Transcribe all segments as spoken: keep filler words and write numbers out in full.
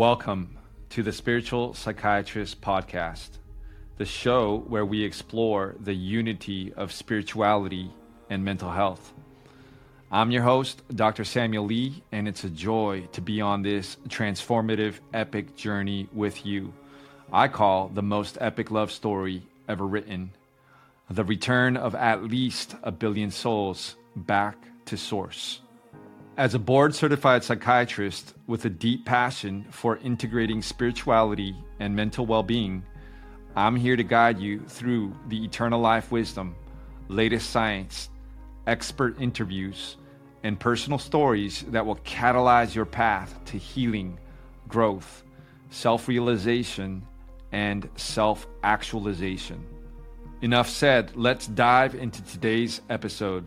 Welcome to the Spiritual Psychiatrist Podcast, the show where we explore the unity of spirituality and mental health. I'm your host, Doctor Samuel Lee, and it's a joy to be on this transformative, epic journey with you. I call the most epic love story ever written, the return of at least a billion souls back to source. As a board-certified psychiatrist with a deep passion for integrating spirituality and mental well-being, I'm here to guide you through the eternal life wisdom, latest science, expert interviews, and personal stories that will catalyze your path to healing, growth, self-realization, and self-actualization. Enough said, let's dive into today's episode.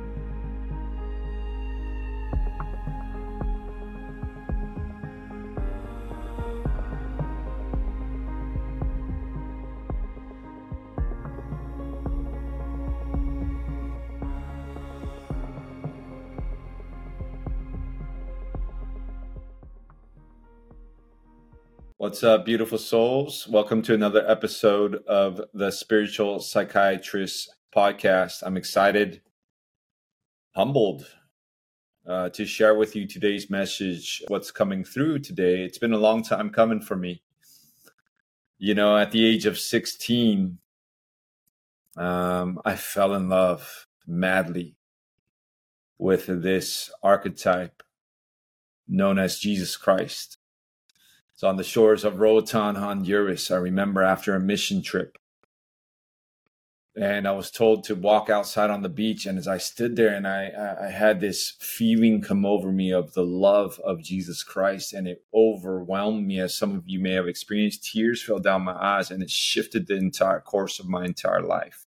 What's up, beautiful souls? Welcome to another episode of the Spiritual Psychiatrist Podcast. I'm excited, humbled uh, to share with you today's message, what's coming through today. It's been a long time coming for me. You know, at the age of sixteen, um, I fell in love madly with this archetype known as Jesus Christ. It's on the shores of Roatan, Honduras. I remember after a mission trip. And I was told to walk outside on the beach. And as I stood there and I, I had this feeling come over me of the love of Jesus Christ. And it overwhelmed me, as some of you may have experienced. Tears fell down my eyes and it shifted the entire course of my entire life.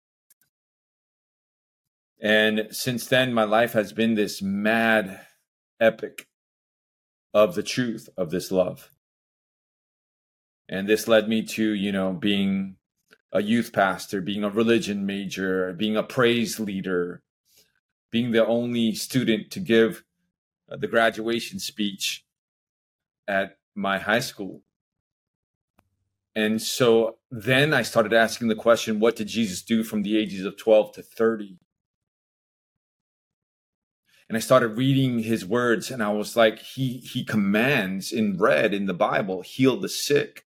And since then, my life has been this mad epic of the truth of this love. And this led me to, you know, being a youth pastor, being a religion major, being a praise leader, being the only student to give the graduation speech at my high school. And so then I started asking the question, what did Jesus do from the ages of twelve to thirty? And I started reading his words, and I was like, he, he commands in red in the Bible, heal the sick.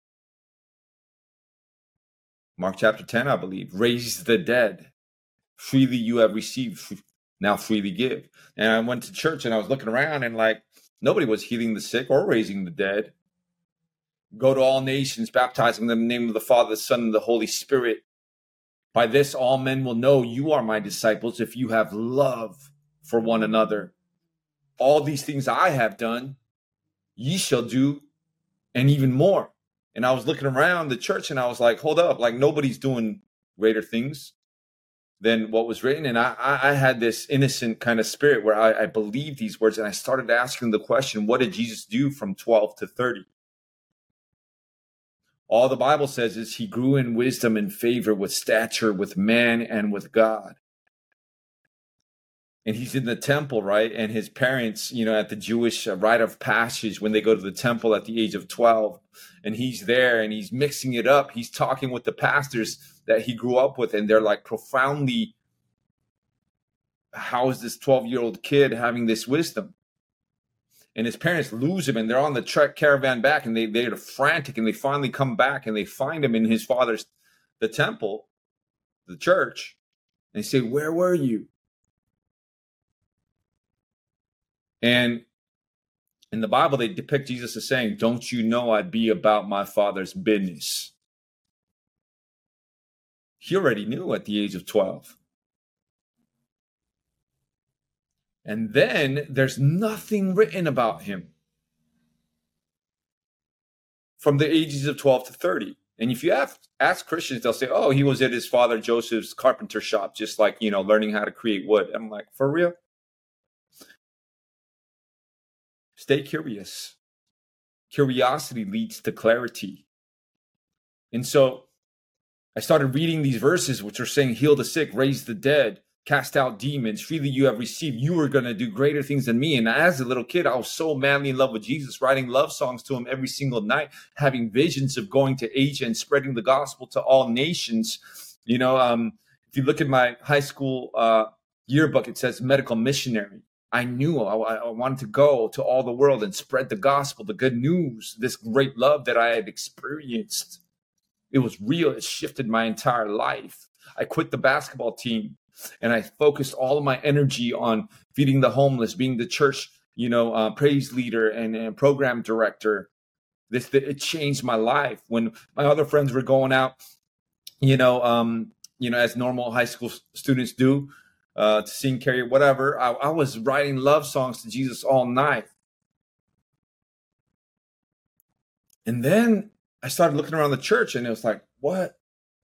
Mark chapter ten, I believe, raise the dead. Freely you have received, now freely give. And I went to church and I was looking around and like, nobody was healing the sick or raising the dead. Go to all nations, baptizing them in the name of the Father, the Son, and the Holy Spirit. By this all men will know you are my disciples if you have love for one another. All these things I have done, ye shall do, and even more. And I was looking around the church and I was like, hold up, like nobody's doing greater things than what was written. And I, I had this innocent kind of spirit where I, I believed these words. And I started asking the question, what did Jesus do from twelve to thirty? All the Bible says is he grew in wisdom and favor with stature, with man and with God. And he's in the temple, right? And his parents, you know, at the Jewish uh, rite of passage, when they go to the temple at the age of twelve, and he's there and he's mixing it up. He's talking with the pastors that he grew up with, and they're like profoundly, how is this twelve-year-old kid having this wisdom? And his parents lose him, and they're on the trek caravan back, and they, they're frantic, and they finally come back, and they find him in his father's, the temple, the church. And they say, where were you? And in the Bible, they depict Jesus as saying, don't you know I'd be about my Father's business? He already knew at the age of twelve. And then there's nothing written about him from the ages of twelve to thirty. And if you have, ask Christians, they'll say, oh, he was at his father Joseph's carpenter shop, just like, you know, learning how to create wood. I'm like, for real? Stay curious. Curiosity leads to clarity. And so I started reading these verses, which are saying, heal the sick, raise the dead, cast out demons, freely you have received, you are going to do greater things than me. And as a little kid, I was so madly in love with Jesus, writing love songs to him every single night, having visions of going to Asia and spreading the gospel to all nations. You know, um, if you look at my high school uh, yearbook, it says medical missionary. I knew I, I wanted to go to all the world and spread the gospel, the good news, this great love that I had experienced. It was real. It shifted my entire life. I quit the basketball team and I focused all of my energy on feeding the homeless, being the church, you know, uh, praise leader and, and program director. This it changed my life. When my other friends were going out, you know, um, you know, as normal high school students do, uh, to sing, carry, whatever, I, I was writing love songs to Jesus all night. And then I started looking around the church, and it was like, what?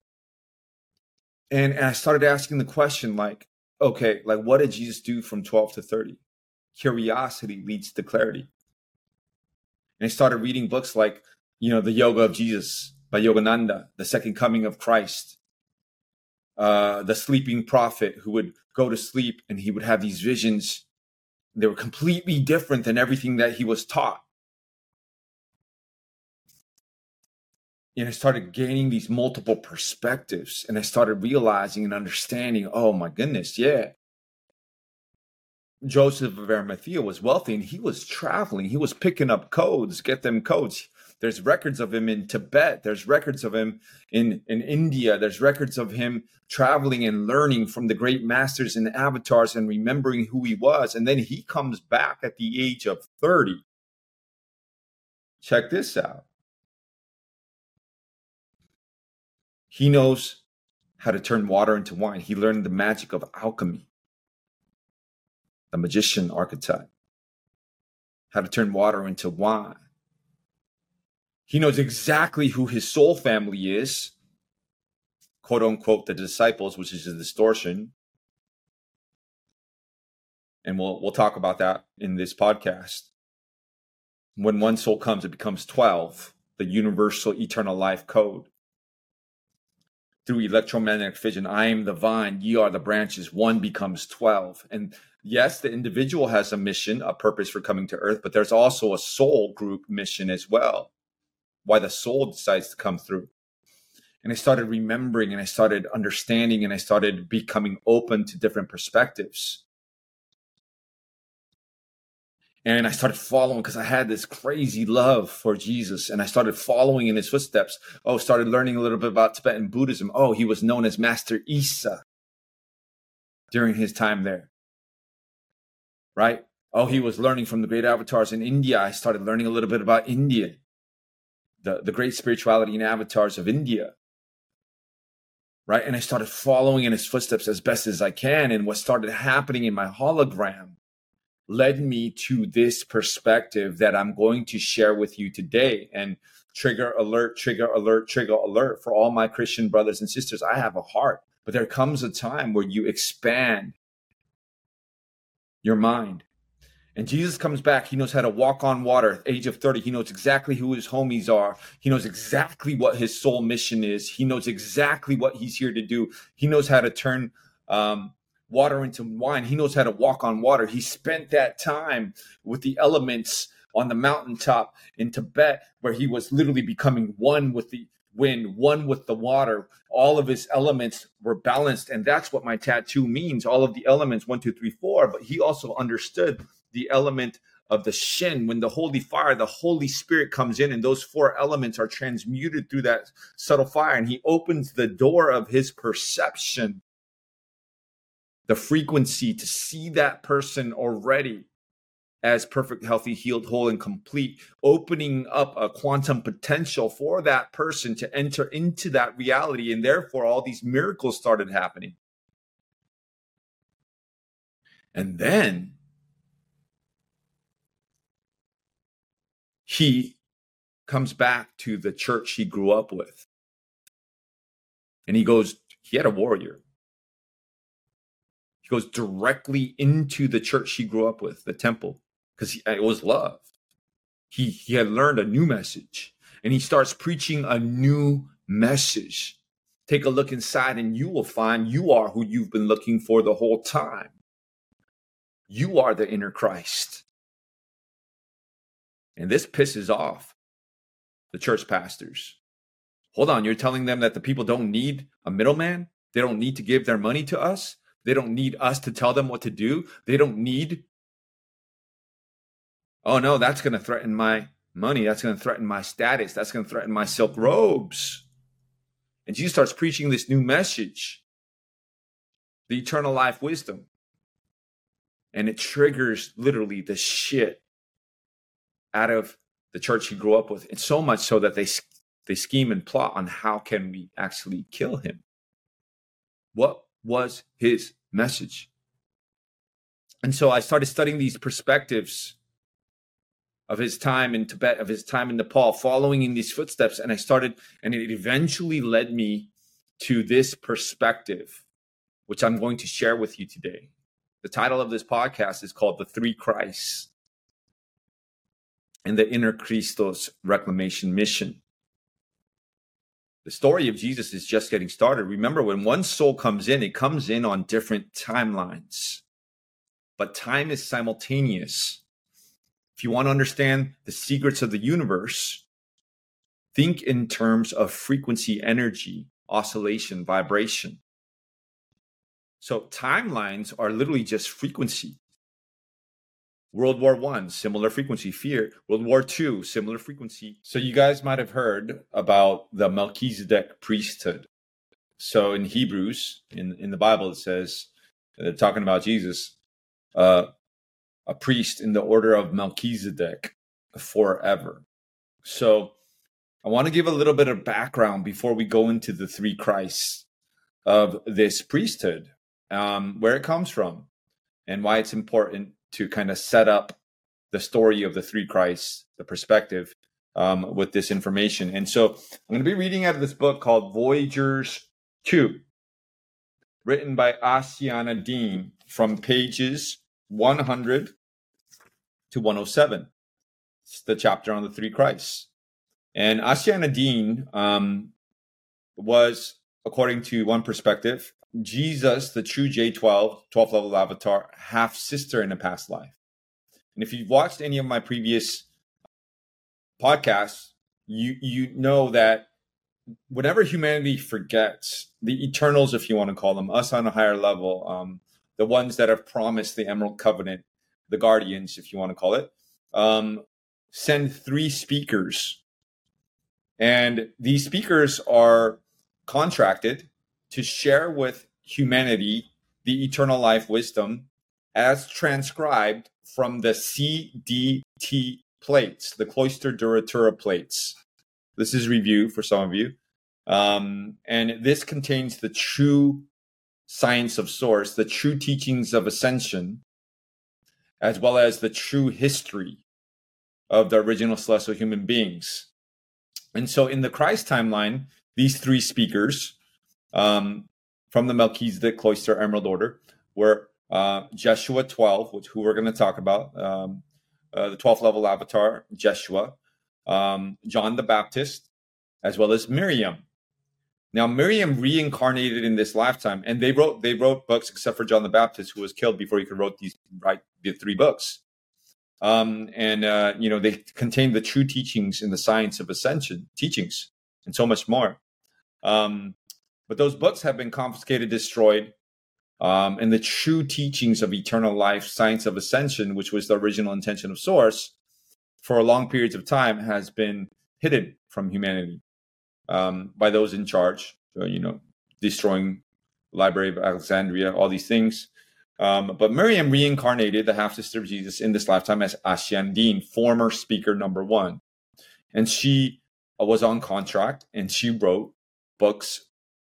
And, and I started asking the question, like, okay, like, what did Jesus do from twelve to thirty? Curiosity leads to clarity. And I started reading books like, you know, The Yoga of Jesus by Yogananda, The Second Coming of Christ, uh, The Sleeping Prophet, who would go to sleep and he would have these visions. They were completely different than everything that he was taught. And I started gaining these multiple perspectives, and I started realizing and understanding, oh my goodness, yeah. Joseph of Arimathea was wealthy, and he was traveling. He was picking up codes, get them codes. There's records of him in Tibet. There's records of him in, in India. There's records of him traveling and learning from the great masters and avatars and remembering who he was. And then he comes back at the age of thirty. Check this out. He knows how to turn water into wine. He learned the magic of alchemy, the magician archetype, how to turn water into wine. He knows exactly who his soul family is, quote unquote, the disciples, which is a distortion. And we'll we'll talk about that in this podcast. When one soul comes, it becomes twelve, the universal eternal life code. Through electromagnetic fission, I am the vine, ye are the branches, one becomes twelve. And yes, the individual has a mission, a purpose for coming to earth, but there's also a soul group mission as well, why the soul decides to come through. And I started remembering, and I started understanding, and I started becoming open to different perspectives. And I started following because I had this crazy love for Jesus, and I started following in his footsteps. Oh, started learning a little bit about Tibetan Buddhism. Oh, he was known as Master Isa during his time there, right? Oh, he was learning from the great avatars in India. I started learning a little bit about India, the, the great spirituality and avatars of India, right? And I started following in his footsteps as best as I can. And what started happening in my hologram led me to this perspective that I'm going to share with you today. And trigger alert, trigger alert, trigger alert for all my Christian brothers and sisters. I have a heart, but there comes a time where you expand your mind. And Jesus comes back. He knows how to walk on water at the age of thirty. He knows exactly who his homies are. He knows exactly what his soul mission is. He knows exactly what he's here to do. He knows how to turn um, water into wine. He knows how to walk on water. He spent that time with the elements on the mountaintop in Tibet, where he was literally becoming one with the wind, one with the water. All of his elements were balanced. And that's what my tattoo means. All of the elements, one, two, three, four. But he also understood the element of the Shin. When the holy fire, the Holy Spirit comes in, and those four elements are transmuted through that subtle fire. And he opens the door of his perception, the frequency, to see that person already as perfect, healthy, healed, whole, and complete, opening up a quantum potential for that person to enter into that reality. And therefore, all these miracles started happening. And then he comes back to the church he grew up with. And he goes, he had a warrior. He goes directly into the church he grew up with, the temple, because it was love. He, he had learned a new message, and he starts preaching a new message. Take a look inside and you will find you are who you've been looking for the whole time. You are the inner Christ. And this pisses off the church pastors. Hold on, you're telling them that the people don't need a middleman? They don't need to give their money to us? They don't need us to tell them what to do? They don't need... Oh no, that's going to threaten my money. That's going to threaten my status. That's going to threaten my silk robes. And Jesus starts preaching this new message, the eternal life wisdom. And it triggers literally the shit out of the church he grew up with. And so much so that they, they scheme and plot on how can we actually kill him. What was his message? And so I started studying these perspectives of his time in Tibet, of his time in Nepal, following in these footsteps. And I started, and it eventually led me to this perspective, which I'm going to share with you today. The title of this podcast is called The Three Christs and the Inner Christos Reclamation Mission. The story of Jesus is just getting started. Remember, when one soul comes in, it comes in on different timelines. But time is simultaneous. If you want to understand the secrets of the universe, think in terms of frequency, energy, oscillation, vibration. So timelines are literally just frequency. World War One, similar frequency, fear. World War Two, similar frequency. So you guys might have heard about the Melchizedek priesthood. So in Hebrews, in, in the Bible, it says, uh, talking about Jesus, uh, a priest in the order of Melchizedek forever. So I want to give a little bit of background before we go into the three Christs of this priesthood, um, where it comes from and why it's important to kind of set up the story of the three Christs, the perspective um, with this information. And so I'm going to be reading out of this book called Voyagers two, written by Asiana Dean, from pages one hundred to one oh seven. It's the chapter on the three Christs. And Asiana Dean um, was, according to one perspective, Jesus, the true J twelve, twelfth level avatar, half-sister in a past life. And if you've watched any of my previous podcasts, you you know that whenever humanity forgets, the Eternals, if you want to call them, us on a higher level, um, the ones that have promised the Emerald Covenant, the Guardians, if you want to call it, um, send three speakers. And these speakers are contracted to share with humanity the eternal life wisdom as transcribed from the C D T plates, the Cloister Duratura plates. This is review for some of you. Um, and this contains the true science of source, the true teachings of ascension, as well as the true history of the original celestial human beings. And so in the Christ timeline, these three speakers um, from the Melchizedek Cloister Emerald Order were uh, Jeshua twelve, which who we're going to talk about, um, uh, the twelfth level avatar, Jeshua, um, John the Baptist, as well as Miriam. Now, Miriam reincarnated in this lifetime, and they wrote they wrote books, except for John the Baptist, who was killed before he could write these write the three books. Um, and uh, you know, they contain the true teachings in the science of ascension, teachings, and so much more. Um, but those books have been confiscated, destroyed, um, and the true teachings of eternal life, science of ascension, which was the original intention of Source, for long periods of time, has been hidden from humanity um, by those in charge. So, you know, destroying the Library of Alexandria, all these things. Um, but Miriam reincarnated, the half-sister of Jesus, in this lifetime as Asiana Dean, former speaker number one. And she uh, was on contract, and she wrote books,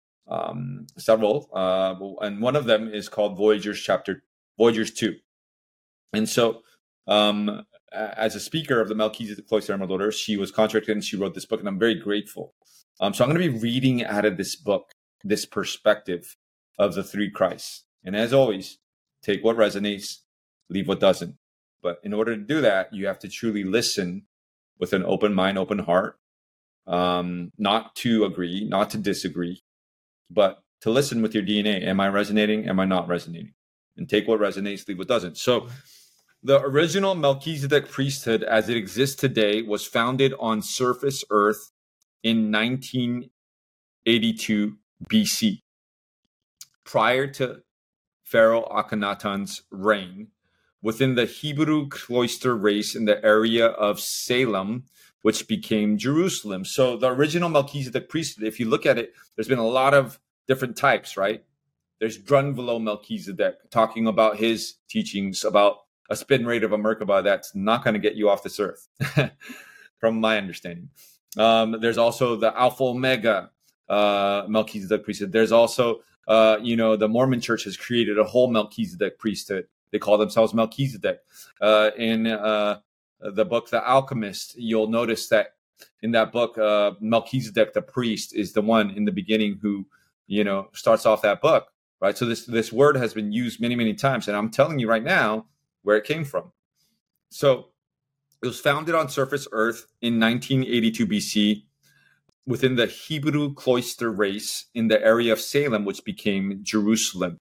um, several, uh, and one of them is called Voyagers Chapter, Voyagers two. And so um, as a speaker of the Melchizedek Cloister Emerald Order, she was contracted and she wrote this book, and I'm very grateful. Um, so I'm going to be reading out of this book, this perspective of the three Christs. And as always, take what resonates, leave what doesn't. But in order to do that, you have to truly listen with an open mind, open heart, um, not to agree, not to disagree, but to listen with your D N A. Am I resonating? Am I not resonating? And take what resonates, leave what doesn't. So the original Melchizedek priesthood as it exists today was founded on surface earth in nineteen eighty-two B C. Prior to Pharaoh Akhenaten's reign, within the Hebrew cloister race in the area of Salem, which became Jerusalem. So the original Melchizedek priesthood, if you look at it, there's been a lot of different types, right? There's Drunvalo Melchizedek, talking about his teachings about a spin rate of a Merkabah that's not going to get you off this earth, from my understanding. Um, there's also the Alpha Omega uh, Melchizedek priesthood. There's also, uh, you know, the Mormon church has created a whole Melchizedek priesthood. They call themselves Melchizedek. Uh, in uh, the book, The Alchemist, you'll notice that in that book, uh, Melchizedek, the priest, is the one in the beginning who, you know, starts off that book, right? So this, this word has been used many, many times. And I'm telling you right now where it came from. So it was founded on surface earth in nineteen eighty-two B C within the Hebrew cloister race in the area of Salem, which became Jerusalem.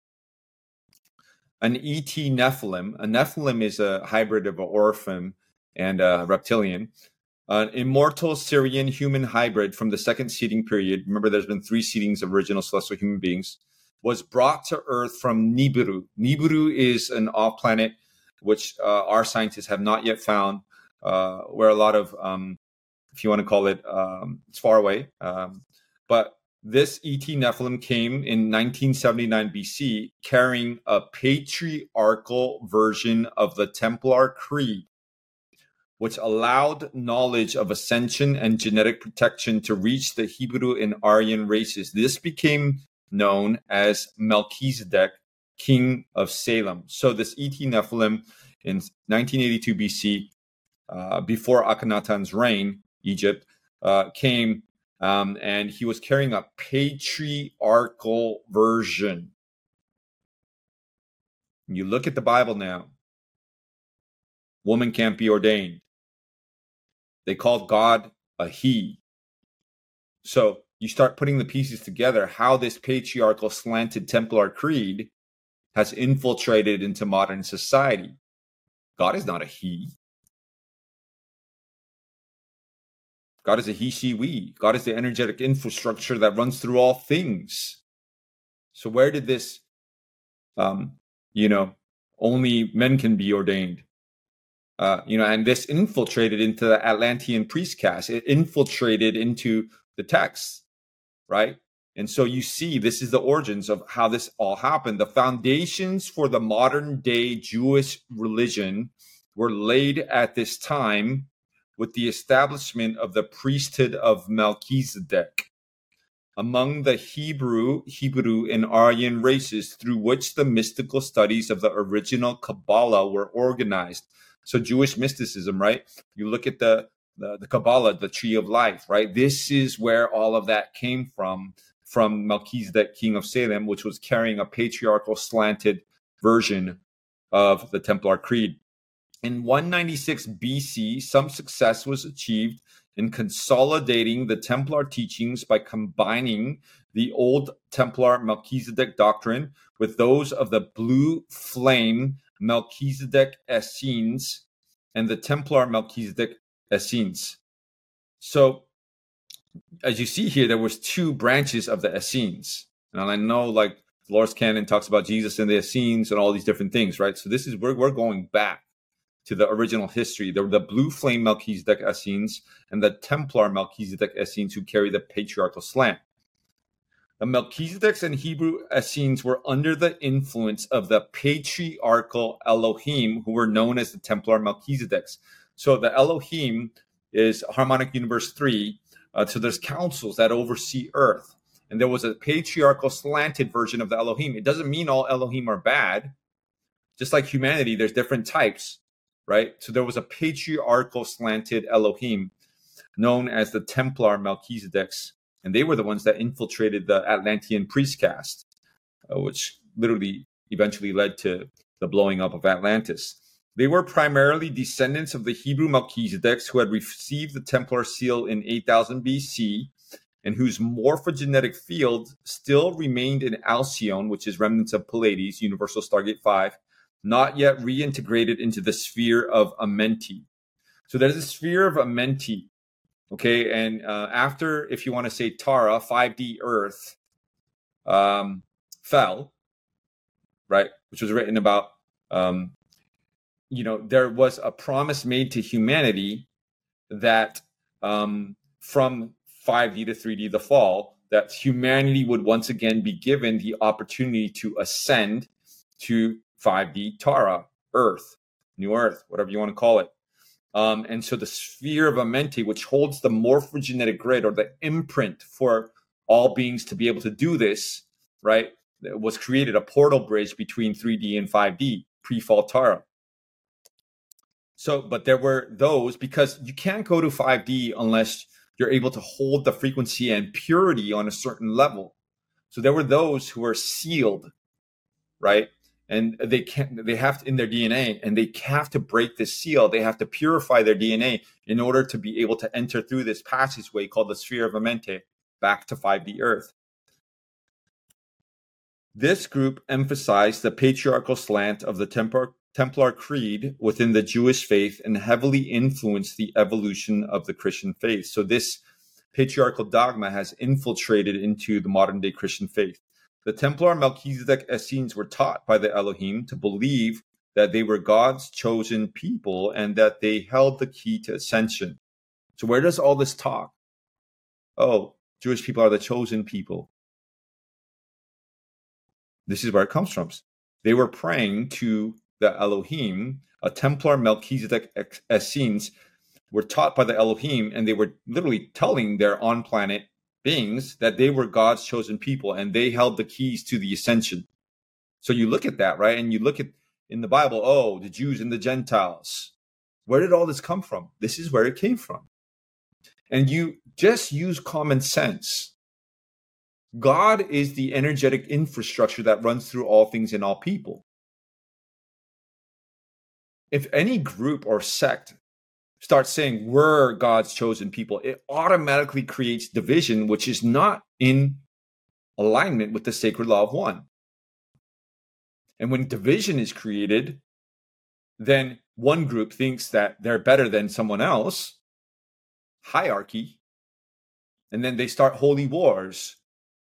An E T Nephilim, a Nephilim is a hybrid of an Orphan and a reptilian, an immortal Syrian human hybrid from the second seeding period. Remember, there's been three seedings of original celestial human beings, was brought to Earth from Nibiru. Nibiru is an off-planet which uh, our scientists have not yet found, uh, where a lot of, um, if you want to call it, um, it's far away. Um, but this E T Nephilim came in nineteen seventy-nine B C, carrying a patriarchal version of the Templar Creed, which allowed knowledge of ascension and genetic protection to reach the Hebrew and Aryan races. This became known as Melchizedek, king of Salem. So this E T Nephilim in nineteen eighty-two B C, uh, before Akhenaten's reign, Egypt, uh, came um, and he was carrying a patriarchal version. You look at the Bible now, woman can't be ordained. They called God a he. So you start putting the pieces together, how this patriarchal slanted Templar creed has infiltrated into modern society. God is not a he. God is a he, she, we. God is the energetic infrastructure that runs through all things. So where did this, um, you know, only men can be ordained? Uh, you know, and this infiltrated into the Atlantean priest caste. It infiltrated into the text, right? And so you see, this is the origins of how this all happened. The foundations for the modern day Jewish religion were laid at this time with the establishment of the priesthood of Melchizedek among the Hebrew, Hebrew and Aryan races through which the mystical studies of the original Kabbalah were organized. So Jewish mysticism, right? You look at the, the, the Kabbalah, the tree of life, right? This is where all of that came from, from Melchizedek, king of Salem, which was carrying a patriarchal slanted version of the Templar Creed. In one ninety-six B C, some success was achieved in consolidating the Templar teachings by combining the old Templar Melchizedek doctrine with those of the blue flame Melchizedek Essenes and the Templar Melchizedek Essenes. So, as you see here, there was two branches of the Essenes. And I know, like, Dolores Cannon talks about Jesus and the Essenes and all these different things, right? So this is, we're, we're going back to the original history. There were the blue flame Melchizedek Essenes and the Templar Melchizedek Essenes who carry the patriarchal slant. The Melchizedeks and Hebrew Essenes were under the influence of the patriarchal Elohim, who were known as the Templar Melchizedeks. So the Elohim is Harmonic Universe three. Uh, so there's councils that oversee Earth. And there was a patriarchal slanted version of the Elohim. It doesn't mean all Elohim are bad. Just like humanity, there's different types, right? So there was a patriarchal slanted Elohim known as the Templar Melchizedeks. And they were the ones that infiltrated the Atlantean priest caste, uh, which literally eventually led to the blowing up of Atlantis. They were primarily descendants of the Hebrew Melchizedeks who had received the Templar seal in eight thousand B C and whose morphogenetic field still remained in Alcyone, which is remnants of Pleiades, Universal Stargate five, not yet reintegrated into the sphere of Amenti. So there's a sphere of Amenti, okay? And uh, after, if you want to say Tara, five D Earth um, fell, right, which was written about, um, you know, there was a promise made to humanity that um, from five D to three D, the fall, that humanity would once again be given the opportunity to ascend to five D Tara, Earth, New Earth, whatever you want to call it. Um, and so the sphere of Amenti, which holds the morphogenetic grid or the imprint for all beings to be able to do this, right, was created, a portal bridge between three D and five D, pre-fall Tara. So, but there were those, because you can't go to five D unless you're able to hold the frequency and purity on a certain level. So there were those who were sealed, right? And they can't, they have to, in their D N A, and they have to break this seal. They have to purify their D N A in order to be able to enter through this passageway called the sphere of Amenti back to five D Earth. This group emphasized the patriarchal slant of the Templar, Templar Creed within the Jewish faith and heavily influenced the evolution of the Christian faith. So this patriarchal dogma has infiltrated into the modern day Christian faith. The Templar Melchizedek Essenes were taught by the Elohim to believe that they were God's chosen people and that they held the key to ascension. So where does all this talk? Oh, Jewish people are the chosen people. This is where it comes from. They were praying to the Elohim. A Templar Melchizedek Essenes were taught by the Elohim, and they were literally telling their on-planet beings that they were God's chosen people, and they held the keys to the ascension. So you look at that, right? And you look at in the Bible, oh, the Jews and the Gentiles. Where did all this come from? This is where it came from. And you just use common sense. God is the energetic infrastructure that runs through all things and all people. If any group or sect starts saying we're God's chosen people, it automatically creates division, which is not in alignment with the sacred law of one. And when division is created, then one group thinks that they're better than someone else, hierarchy, and then they start holy wars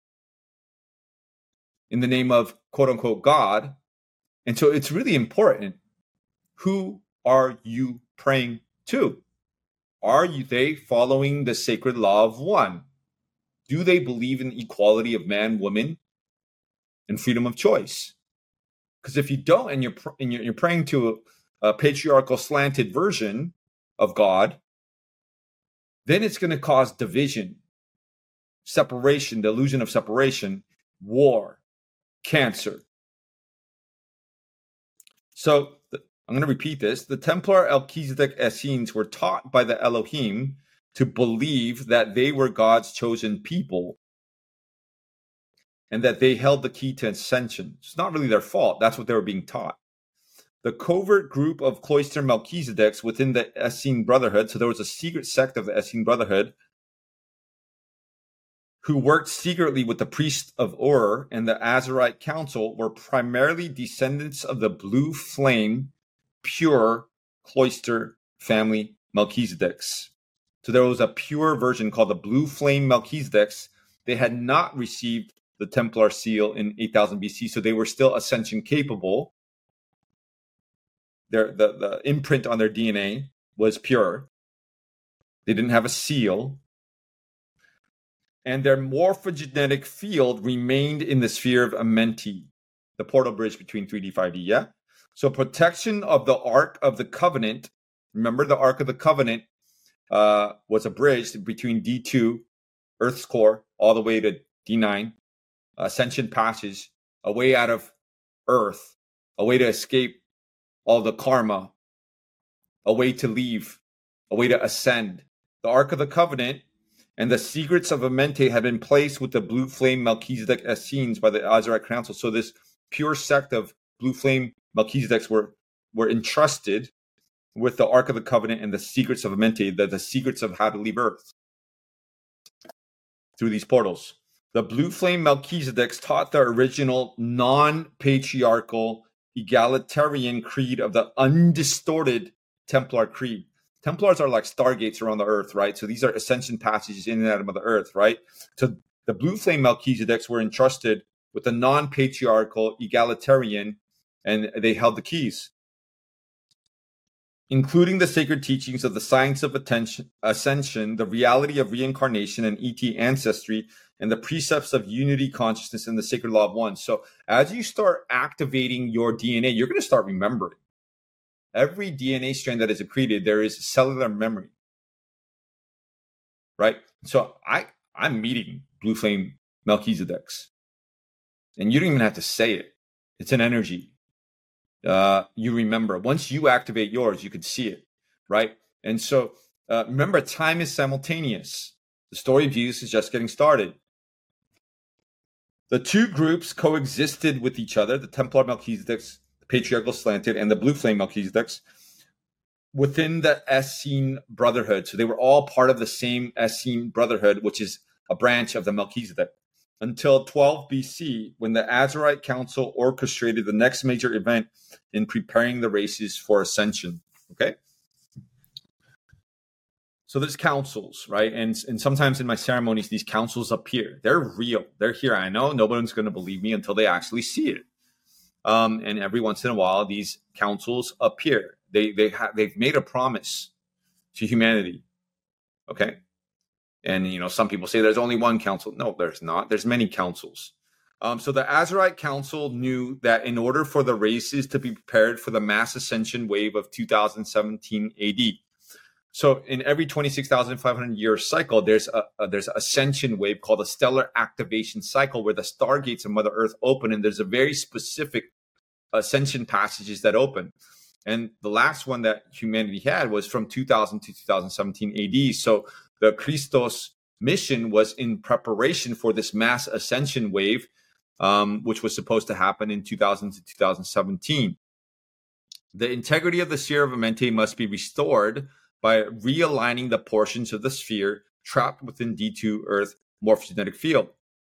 in the name of quote unquote God. And so it's really important. Who are you praying to? Are you they following the sacred law of one? Do they believe in equality of man, woman, and freedom of choice? Because if you don't, and you're and you're praying to a, a patriarchal slanted version of God, then it's going to cause division, separation, the illusion of separation, war, cancer. So the, I'm going to repeat this. The Templar Melchizedek Essenes were taught by the Elohim to believe that they were God's chosen people and that they held the key to ascension. It's not really their fault. That's what they were being taught. The covert group of cloister Melchizedeks within the Essene Brotherhood, so there was a secret sect of the Essene Brotherhood, who worked secretly with the priest of Ur and the Azarite Council, were primarily descendants of the blue flame, pure cloister family Melchizedeks. So there was a pure version called the blue flame Melchizedeks. They had not received the Templar seal in eight thousand B C, so they were still ascension capable. Their, the, the imprint on their D N A was pure. They didn't have a seal. And their morphogenetic field remained in the sphere of Amenti, the portal bridge between three D, five D, yeah? So protection of the Ark of the Covenant, remember the Ark of the Covenant uh, was a bridge between D two, Earth's core, all the way to D nine, Ascension Passage, a way out of Earth, a way to escape all the karma, a way to leave, a way to ascend. The Ark of the Covenant and the secrets of Amenti had been placed with the blue flame Melchizedek Essenes by the Azarite Council. So this pure sect of blue flame Melchizedeks were, were entrusted with the Ark of the Covenant and the secrets of Amenti, the, the secrets of how to leave Earth. through these portals. The blue flame Melchizedeks taught the original non-patriarchal egalitarian creed of the undistorted Templar creed. Templars are like stargates around the earth, right? So these are ascension passages in and out of the earth, right? So the blue flame Melchizedeks were entrusted with the non-patriarchal egalitarian, and they held the keys, including the sacred teachings of the science of attention, ascension, the reality of reincarnation and E T ancestry, and the precepts of unity consciousness and the sacred law of one. So as you start activating your D N A, you're going to start remembering. Every D N A strand that is accreted, there is cellular memory, right? So I, I'm meeting blue flame Melchizedeks, and you don't even have to say it. It's an energy. Uh, you remember. Once you activate yours, you can see it, right? And so uh, remember, time is simultaneous. The story of Jesus is just getting started. The two groups coexisted with each other, the Templar Melchizedeks, the Patriarchal Slanted, and the Blue Flame Melchizedeks, within the Essene Brotherhood. So they were all part of the same Essene Brotherhood, which is a branch of the Melchizedek, until twelve B C, when the Azarite Council orchestrated the next major event in preparing the races for ascension. Okay? So there's councils, right? And, and sometimes in my ceremonies, these councils appear. They're real. They're here. I know nobody's going to believe me until they actually see it. Um, and every once in a while, these councils appear. They, they ha- they've made a promise to humanity. Okay? And, you know, some people say there's only one council. No, there's not. There's many councils. Um, so the Azarite Council knew that in order for the races to be prepared for the mass ascension wave of two thousand seventeen A D, so in every twenty-six thousand five hundred year cycle, there's a, a there's an ascension wave called a stellar activation cycle, where the stargates of Mother Earth open, and there's a very specific ascension passages that open. And the last one that humanity had was from two thousand to two thousand seventeen A D. So the Christos mission was in preparation for this mass ascension wave, um, which was supposed to happen in two thousand to two thousand seventeen. The integrity of the sphere of Amenti must be restored by realigning the portions of the sphere trapped within D two Earth morphogenetic field.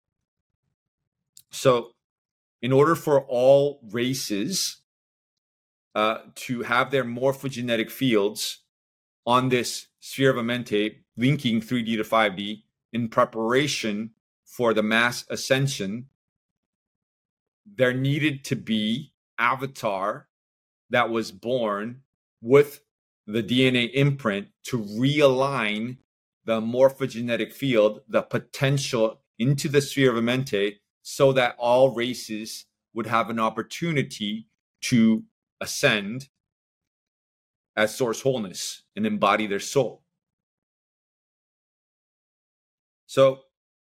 So in order for all races uh, to have their morphogenetic fields on this sphere of Amenti, linking three D to five D in preparation for the mass ascension, there needed to be avatar that was born with the D N A imprint to realign the morphogenetic field, the potential into the sphere of Amenti, so that all races would have an opportunity to ascend as source wholeness and embody their soul. So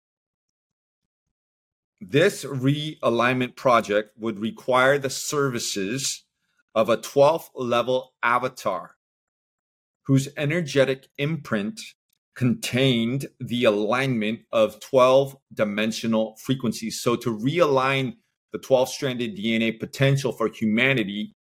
this realignment project would require the services of a twelfth level avatar whose energetic imprint contained the alignment of twelve dimensional frequencies. So to realign the twelve-stranded D N A potential for humanity,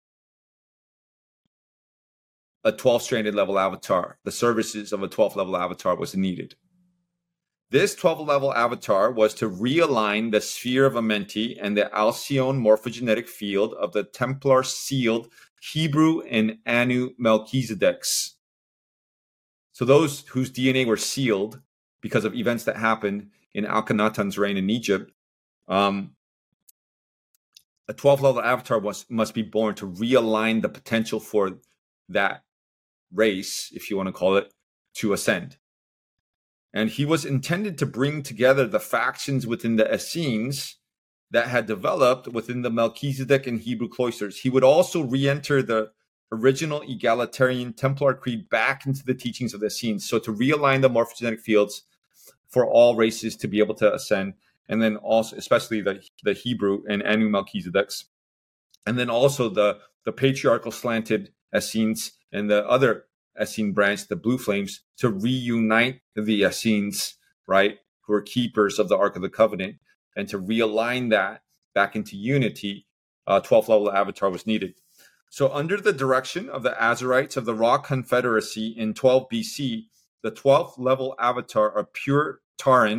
a twelve-stranded level avatar, the services of a twelfth level avatar was needed. This twelfth level avatar was to realign the sphere of Amenti and the Alcyone morphogenetic field of the Templar sealed Hebrew and Anu Melchizedeks. So those whose D N A were sealed because of events that happened in Akhenaten's reign in Egypt, um, a twelfth level avatar was, must be born to realign the potential for that race, if you want to call it, to ascend. And he was intended to bring together the factions within the Essenes that had developed within the Melchizedek and Hebrew cloisters. He would also re-enter the original egalitarian Templar creed back into the teachings of the Essenes. So to realign the morphogenetic fields for all races to be able to ascend, and then also, especially the, the Hebrew and Anu Melchizedeks, and then also the, the patriarchal slanted Essenes and the other Essene branch, the Blue Flames, to reunite the Essenes, right, who are keepers of the Ark of the Covenant, and to realign that back into unity, uh, twelfth level avatar was needed. So under the direction of the Azarites of the Rock Confederacy in twelve B C, the twelfth level avatar of pure Taran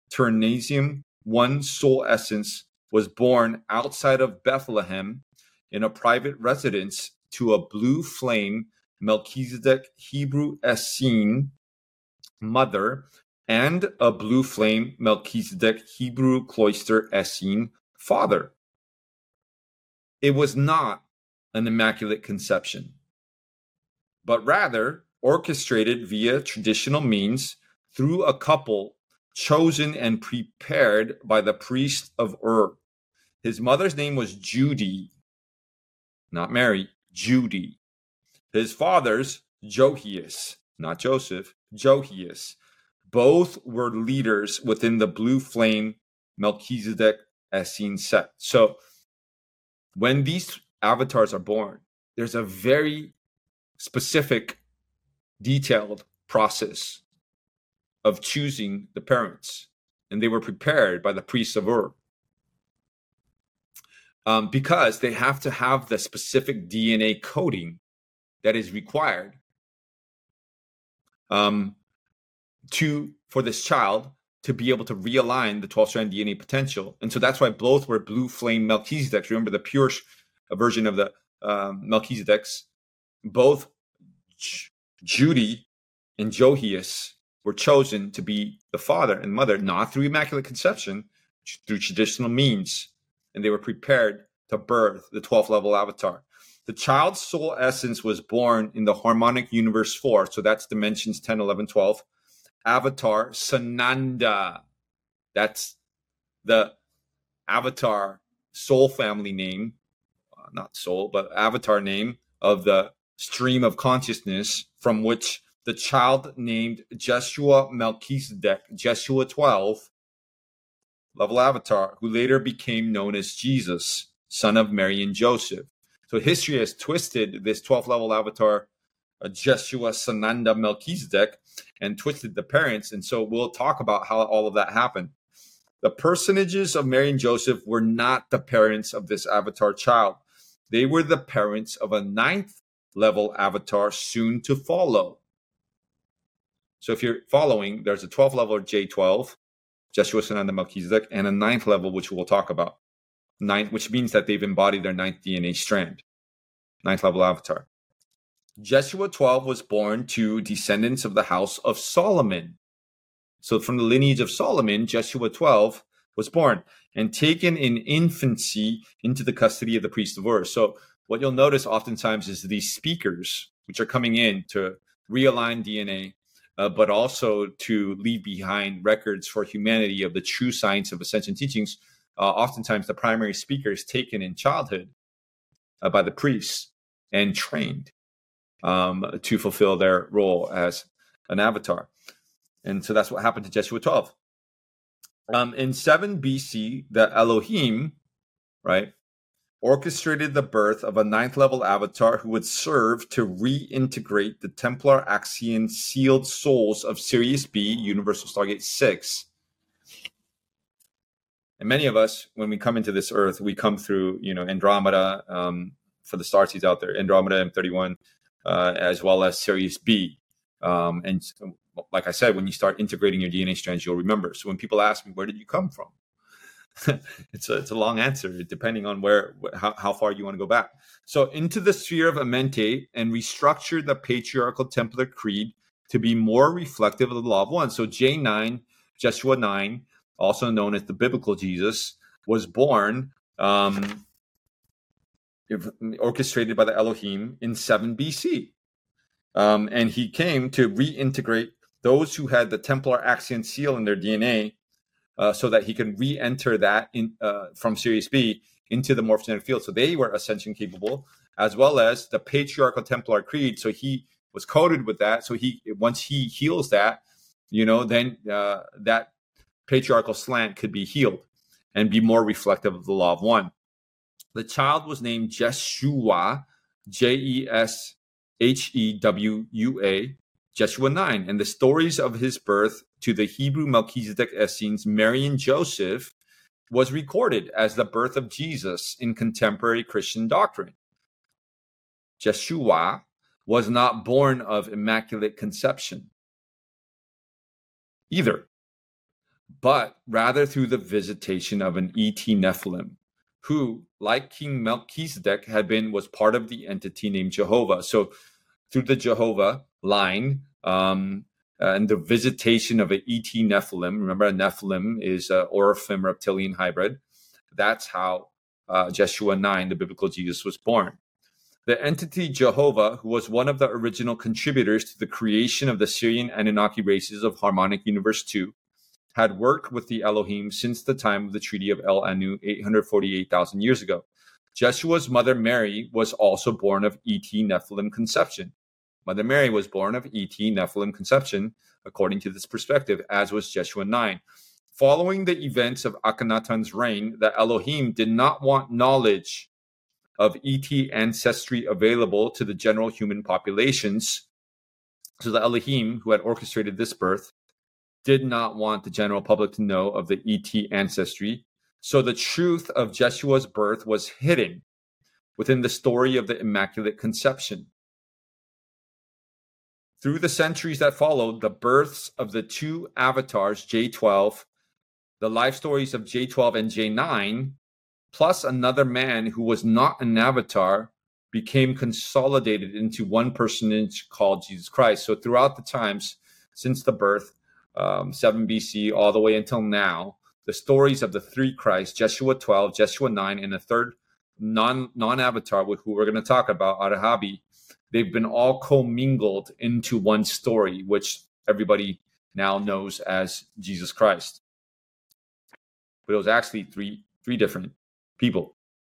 Ternesium, one soul essence, was born outside of Bethlehem in a private residence to a blue flame Melchizedek Hebrew Essene mother and a blue flame Melchizedek Hebrew cloister Essene father. It was not an immaculate conception, but rather orchestrated via traditional means through a couple chosen and prepared by the priest of Ur. His mother's name was Judy, not Mary, Judy. His father's Johias, not Joseph, Johias. Both were leaders within the blue flame Melchizedek Essene set. So when these avatars are born, there's a very specific, detailed process of choosing the parents, and they were prepared by the priests of Ur. Um, because they have to have the specific D N A coding that is required um, to for this child to be able to realign the twelve-strand D N A potential. And so that's why both were blue flame Melchizedeks. Remember the pure version of the um, Melchizedeks. Both J- Judy and Johias were chosen to be the father and mother, not through immaculate conception, through traditional means. And they were prepared to birth the twelfth level avatar. The child's soul essence was born in the harmonic universe four. So that's dimensions ten, eleven, twelve. Avatar Sananda. That's the avatar soul family name, uh, not soul, but avatar name of the stream of consciousness from which the child named Jeshua Melchizedek, Jeshua twelve, level avatar, who later became known as Jesus, son of Mary and Joseph. So history has twisted this twelfth level avatar, uh, Jeshua Sananda Melchizedek, and twisted the parents. And so we'll talk about how all of that happened. The personages of Mary and Joseph were not the parents of this avatar child. They were the parents of a ninth level avatar soon to follow. So if you're following, there's a twelfth level of J twelve, Jeshua Sananda Melchizedek, and a ninth level, which we'll talk about. Ninth, which means that they've embodied their ninth D N A strand. Ninth level avatar. Jeshua twelve was born to descendants of the house of Solomon. So from the lineage of Solomon, Jeshua twelve was born and taken in infancy into the custody of the priest of Ur. So what you'll notice oftentimes is these speakers, which are coming in to realign D N A, uh, but also to leave behind records for humanity of the true science of ascension teachings. Uh, oftentimes the primary speaker is taken in childhood uh, by the priests and trained um, to fulfill their role as an avatar. And so that's what happened to Jeshua twelve. Um, in seven B C, the Elohim, right, orchestrated the birth of a ninth level avatar who would serve to reintegrate the Templar Axian sealed souls of Sirius B, Universal Stargate six. And many of us, when we come into this earth, we come through, you know, Andromeda, um, for the star seeds out there, Andromeda M thirty-one, uh, as well as Sirius B. Um, and like I said, when you start integrating your D N A strands, you'll remember. So when people ask me, where did you come from? it's a it's a long answer, depending on where how, how far you want to go back. So into the sphere of Amente and restructure the patriarchal Templar creed to be more reflective of the law of one. So J nine, Jeshua nine, also known as the biblical Jesus, was born, um, orchestrated by the Elohim in seven B C. Um, and he came to reintegrate those who had the Templar Axian seal in their D N A uh, so that he can re-enter that in, uh, from Sirius B into the morphogenetic field. So they were ascension capable, as well as the patriarchal Templar creed. So he was coded with that. So he once he heals that, you know, then uh, that patriarchal slant could be healed and be more reflective of the law of one. The child was named Jeshua, J E S H E W U A, Jeshua nine. And the stories of his birth to the Hebrew Melchizedek Essenes, Mary and Joseph, was recorded as the birth of Jesus in contemporary Christian doctrine. Jeshua was not born of immaculate conception either, but rather through the visitation of an Et Nephilim, who, like King Melchizedek, had been was part of the entity named Jehovah. So through the Jehovah line um, and the visitation of an Et Nephilim, remember a Nephilim is an Oraphim reptilian hybrid. That's how uh, Jeshua nine, the biblical Jesus, was born. The entity Jehovah, who was one of the original contributors to the creation of the Syrian Anunnaki races of Harmonic Universe two, had worked with the Elohim since the time of the Treaty of El Anu eight hundred forty-eight thousand years ago. Jeshua's mother Mary was also born of Et Nephilim conception. Mother Mary was born of Et Nephilim conception, according to this perspective, as was Jeshua nine. Following the events of Akhenaten's reign, the Elohim did not want knowledge of Et ancestry available to the general human populations. So the Elohim, who had orchestrated this birth, did not want the general public to know of the Et ancestry. So the truth of Jeshua's birth was hidden within the story of the Immaculate Conception. Through the centuries that followed, the births of the two avatars, J twelve, the life stories of J twelve and J nine, plus another man who was not an avatar, became consolidated into one personage called Jesus Christ. So throughout the times since the birth, um, seven B C, all the way until now, the stories of the three Christs, Jeshua twelve, Jeshua nine, and a third non, non-avatar, with who we're going to talk about, Arahabi, they've been all commingled into one story, which everybody now knows as Jesus Christ. But it was actually three three different people.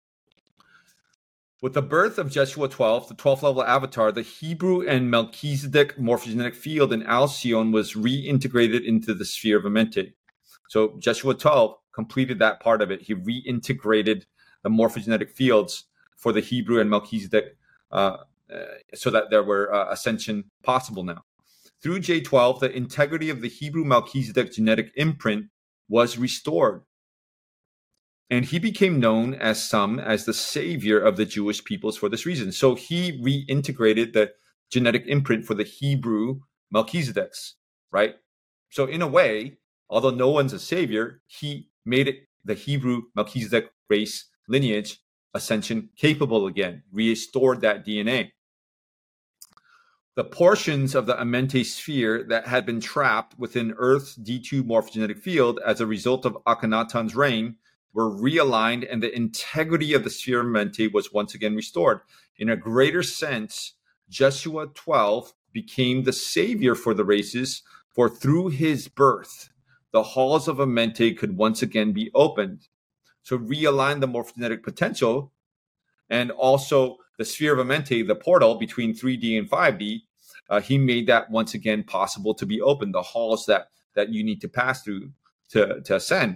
With the birth of Jeshua twelve, the twelfth level avatar, the Hebrew and Melchizedek morphogenetic field in Alcyone was reintegrated into the sphere of Amentet. So Jeshua twelve completed that part of it. He reintegrated the morphogenetic fields for the Hebrew and Melchizedek uh, uh, so that there were uh, ascension possible now. Through J twelve, the integrity of the Hebrew Melchizedek genetic imprint was restored. And he became known as some as the savior of the Jewish peoples for this reason. So he reintegrated the genetic imprint for the Hebrew Melchizedeks, right? So in a way, although no one's a savior, he made it the Hebrew Melchizedek race lineage ascension capable again, restored that D N A. The portions of the Amentet sphere that had been trapped within Earth's D two morphogenetic field as a result of Akhenaten's reign were realigned, and the integrity of the sphere of Amentet was once again restored. In a greater sense, Jeshua twelve became the savior for the races, for through his birth, the halls of Amentet could once again be opened. So realign the morphogenetic potential, and also the sphere of Amentet, the portal between three D and five D, uh, he made that once again possible to be opened, the halls that, that you need to pass through to, to ascend.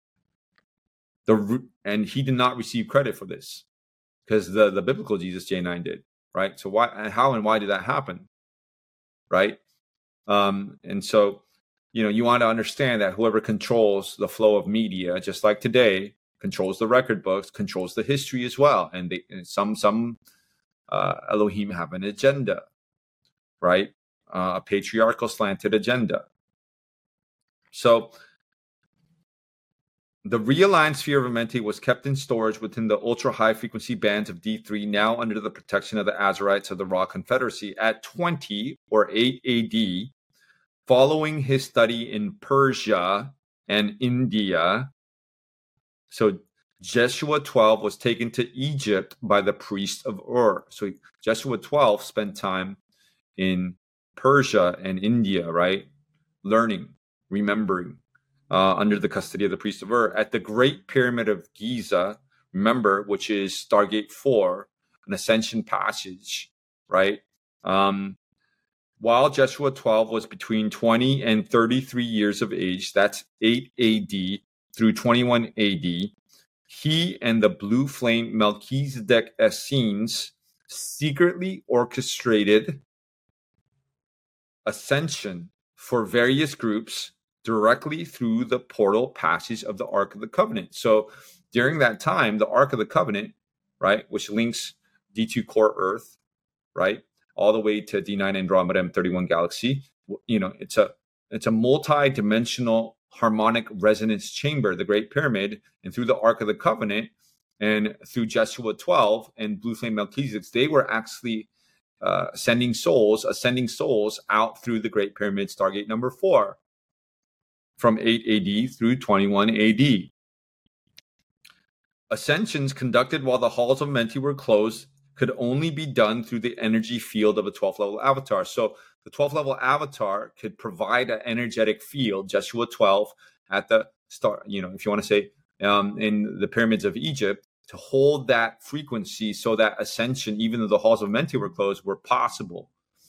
The and he did not receive credit for this because the, the biblical Jesus J nine did, right? So why and how and why did that happen, right? Um, and so, you know, you want to understand that whoever controls the flow of media, just like today, controls the record books, controls the history as well. And, they, and some some uh, Elohim have an agenda, right? Uh, a patriarchal slanted agenda. So the realigned sphere of Amentet was kept in storage within the ultra-high frequency bands of D three, now under the protection of the Azarites of the Ra Confederacy. At twenty or eight A D, following his study in Persia and India, so Jeshua twelve was taken to Egypt by the priest of Ur. So Jeshua twelve spent time in Persia and India, right? Learning, remembering. Uh, under the custody of the priest of Ur, at the Great Pyramid of Giza, remember, which is Stargate four, an ascension passage, right? Um, while Jeshua twelve was between twenty and thirty-three years of age, that's eight A D through twenty-one A D, he and the blue flame Melchizedek Essenes secretly orchestrated ascension for various groups directly through the portal passage of the Ark of the Covenant. So during that time, the Ark of the Covenant, right, which links D two core Earth, right, all the way to D nine Andromeda M thirty-one galaxy, you know, it's a it's a multi-dimensional harmonic resonance chamber, the Great Pyramid, and through the Ark of the Covenant, and through Joshua twelve and Blue Flame Melchizedek, they were actually uh, sending souls, ascending souls out through the Great Pyramid, Stargate number four, from eight A D through twenty-one A D. Ascensions conducted while the halls of Menti were closed could only be done through the energy field of a twelfth level avatar. So the twelfth level avatar could provide an energetic field, Joshua twelve, at the start, you know, if you want to say um, in the pyramids of Egypt, to hold that frequency so that ascension, even though the halls of Menti were closed, were possible.